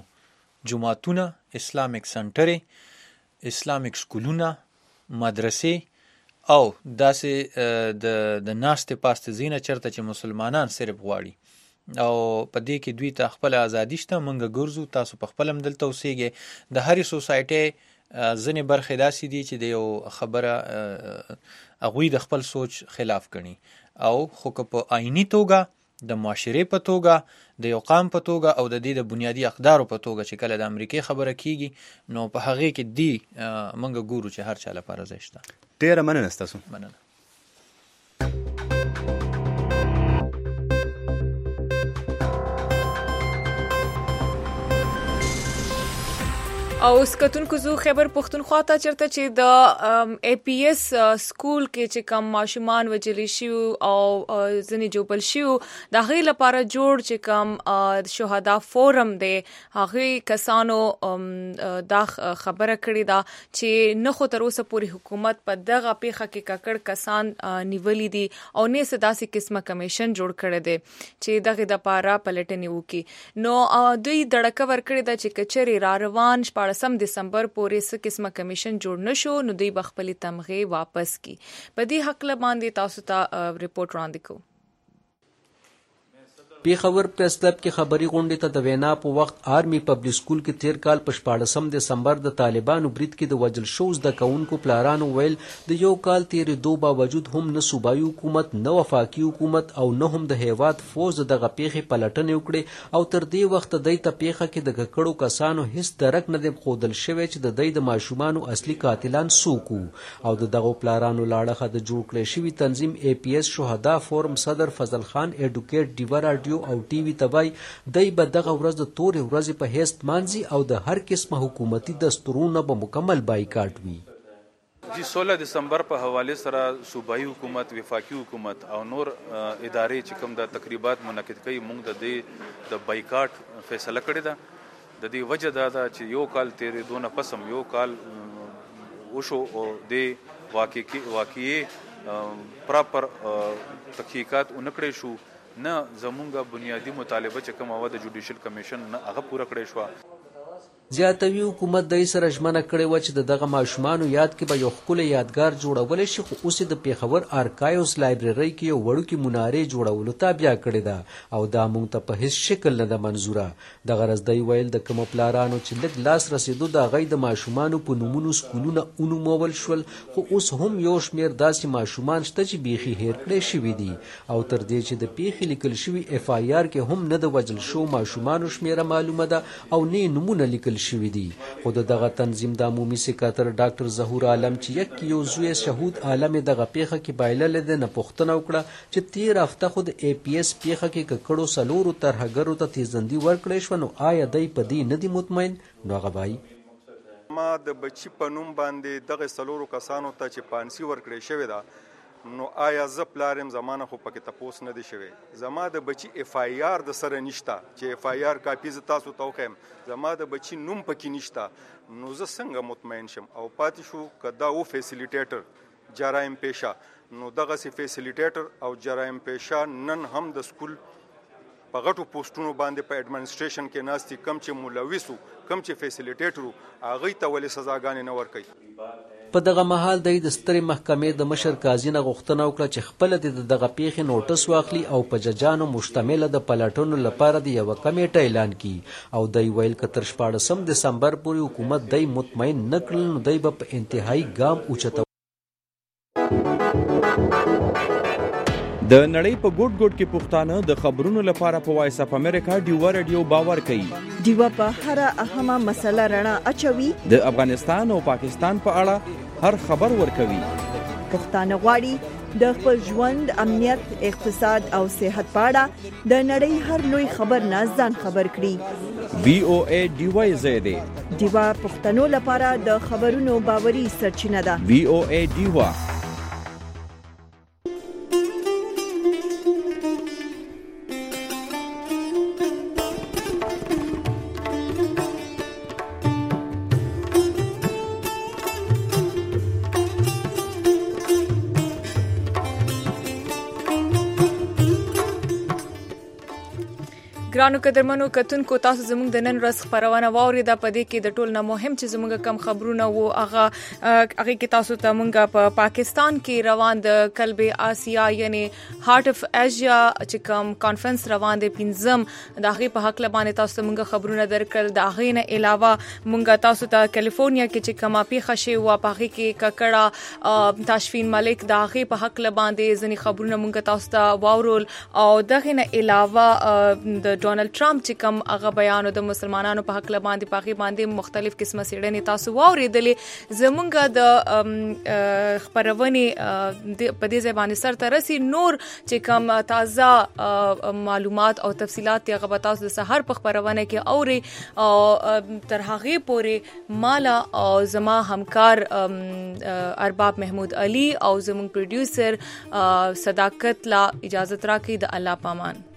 [SPEAKER 24] جوماتونه، اسلامیک سنټرې، اسلامیک سکولونه، مدرسې او داسې د د ناستې پاستې ځینه چرته چې مسلمانان صرف غواړي او په دې کې دوی ته خپل ازادي شته، مونږ ګرځو، تاسو په خپل هم دلته اوسېږئ. د هرې سوسایټۍ ځینې برخې داسې دي چې د یو خبره هغوی د خپل سوچ خلاف ګڼي، او خو که په آئیني توګه د معاشرې په توګه د یو قام په توګه او د دې د بنیادي اقدارو په توګه چې کله د امریکې خبره کیږي نو په هغې کې دی موږ ګورو چې هر چا لپاره ځای شته.
[SPEAKER 3] ډېره مننه ستاسو.
[SPEAKER 24] مننه.
[SPEAKER 2] او اوس کتونکو زو خیبر پښتونخوا ته چرته چې د ای پی ایس سکول کې چې کم ماشومان وجلی شو او ځنې جوبل شو د هغې لپاره جوړ چې کم شهدا فورم دی هغې کسانو دا خبره کړې ده چې نه خو تر اوسه پورې حکومت په دغه پیښه کې ککړ کسان نیولي دي او نه څه داسې قسمه کمیشن جوړ کړی دی چې دغې دپاره پلټنې وکړي. نو دوی دړکه ورکړې ده چې کچرې را روان شپاړس سم دسمبر پورې څه قسمه کمیشن جوړ نشو نو دوی به خپلې تمغې واپس کی. په دې حق باندې تاسو ته رپورټ وړاندې کوو.
[SPEAKER 6] پیښور پریس کلب کې خبري غونډې ته د وینا په وخت آرمی پبلک سکول کې تیر کال په شپاړسم دسمبر د طالبانو برید کې د وجل شو زده کوونکو پلارانو ویل د یو کال تیرېدو باوجود هم نه صوبایي حکومت نه وفاقي حکومت او نه هم د هیواد فوج دغه پیښې پلټنې وکړې او تر دې وخته دی ته پیښه کې د ککړو کسانو هیڅ درک نه دی ښودل شوی چې د دی د ماشومانو اصلي قاتلان څوک او د دغو پلارانو لاړخه د جوړ کړی شوي تنظیم ای پی ایس شهدا فورم صدر فضل خان ایډوکیټ ډیوا راډیو او ټي وي تبای دای به دغه ورځ د تورې ورځې په حیث مانځي او د هر قسمه حکومتي دستورونه به مکمل بایکاټ وي.
[SPEAKER 8] جی سولہ دسمبر په حواله سره صوبایي حکومت، وفاقي حکومت او نور ادارې چې کوم د تقریبات منعقد کوي موږ د دې د بایکاټ فیصله کړې ده. د دې وجه دا ده چې یو کال تیرې دونه پسم یو کال وشو او د واقعي واقعي پراپر تحقیقات اونکړې شو نه زمونږه بنیادی مطالبه چې کومه وه د جوډیشل کمیشن نه هغه پوره کړې شوه.
[SPEAKER 6] زیاتوي حکومت دای سره ژمنه کړې وه چې د دغه ماشومانو یاد کې به یو ښکلی یادګار جوړولی شي، خو اوس د پیښور ارکایوس لایبررۍ کې یو وړوکې منارې جوړولو ته بیا کړې ده او دا موږ ته په هیڅ شکل نه ده منظوره. دغه رز دی ویل د کومو پلارانو چې لږ لاس رسېدو د هغوی د ماشومانو په نومونو سکولونه ونومول شول، خو اوس هم یو شمېر داسې ماشومان شته چې بیخي هیر کړی شوي دي او تر دې چې د پیښې لیکل شوي اف آی آر کې هم نه د وجل شو ماشومانو شمېره معلومه ده او نه نومونه لیکل شوي دي. خو دغه تنظیم د عمومي سکرټر ډاکټر ظهور عالم چې یک یو زوی شهود عالم دغه پیښه کې بایلل د نه پوښتنه وکړه چې تیر هفته خو د ای پی ایس پیښه کې ککړو سلورو ترهګرو ته تیزندي ورکړې شوه، نو آیا دی په دې نه دی مطمئن؟ نو هغه وایي
[SPEAKER 9] ما د بچي په نوم باندې دغه سلورو کسانو ته چې پانسي ورکړې شوې ده نو آیا زه پلارم زمانه خو پکې تپوس نه دی شوی. زما د بچي اف آی آر د سره نشته چې اف آی آر کاپي زه تاسو ته وښیم، زما د بچي نوم پکې نشته، نو زه څنګه مطمئن شم؟ او پاتې شو که دا و فیسیلیټیټر جرایم پیشه نو دغسې فیسیلیټیټر او جرایم پیشه نن هم د سکول په غټو پوسټونو باندې په ایډمنسټریشن کې ناستي، کم چې ملوث وو کم چې فیسیلیټیټر وو هغوی ته ولې سزاګانې نه ورکوي.
[SPEAKER 6] په دغه مهال د سترې محکمې د مشر قاضي نه غوښتنه وکړه چې خپله د دغه پیښې نوټس واخلي او په ججانو مشتمله د پلټنو لپاره د یوه کمیټه اعلان کړي او دی ویل که تر شپاړسم دسمبر پورې حکومت دی مطمئن نه کړل نو دی به په انتهایی ګام اوچته.
[SPEAKER 10] د نړۍ په ګوټ ګوټ کې پښتانه د خبرونو لپاره په وایس اف امریکا ډیوا رادیو باور کوي.
[SPEAKER 25] ډیوا په هر اهمه مسله رڼا اچوي،
[SPEAKER 10] د افغانستان او پاکستان په اړه هر خبر ورکوي.
[SPEAKER 25] پښتانه غواړي د خپل ژوند، امنیت، اقتصاد او صحت په اړه د نړۍ هر لوی خبر نه ځان خبر کړي.
[SPEAKER 10] وی او ای ډیوا زیاده
[SPEAKER 25] ډیوا پښتنو لپاره د خبرونو باوري سرچینه ده.
[SPEAKER 10] وی او ای ډیوا.
[SPEAKER 2] ګرانو قدرمنو کتونکو تاسو زموږ د نن ورځ خبرونه واوریده په دې کې د ټول نه مهم چې زموږ کم خبرونه وو هغه هغه کې تاسو ته مونږه په پا پاکستان کې روان د کلب آسیا یعنی هارت اف ایشیا چې کوم کانفرنس روان دی پنځم د هغه په حق لبانې تاسو ته مونږه خبرونه درکړل د هغه نه علاوه مونږه تاسو ته کیلیفورنیا کې چې کومه پیښه شوه وا په هغه کې ککړه تاشفین ملک د هغه په حق لبانې ځنی خبرونه مونږه تاسو ته واورول او دغه نه علاوه د ډونالد ټرمپ چې کوم هغه بیان د مسلمانانو په حق باندې پاکي باندې مختلف قسمه سیړنې تاسو واوریدلې زمونږه د خبرونه په دې ځبانه سر ترسي نور چې کوم تازه معلومات او تفصيلات هغه تاسو د سحر په خبرونه کې اوري او تر هغه پورې مالا او زما همکار ارباب محمود علي او زموږ پروډوسر صداقت لا اجازه راکړي د الله پامان.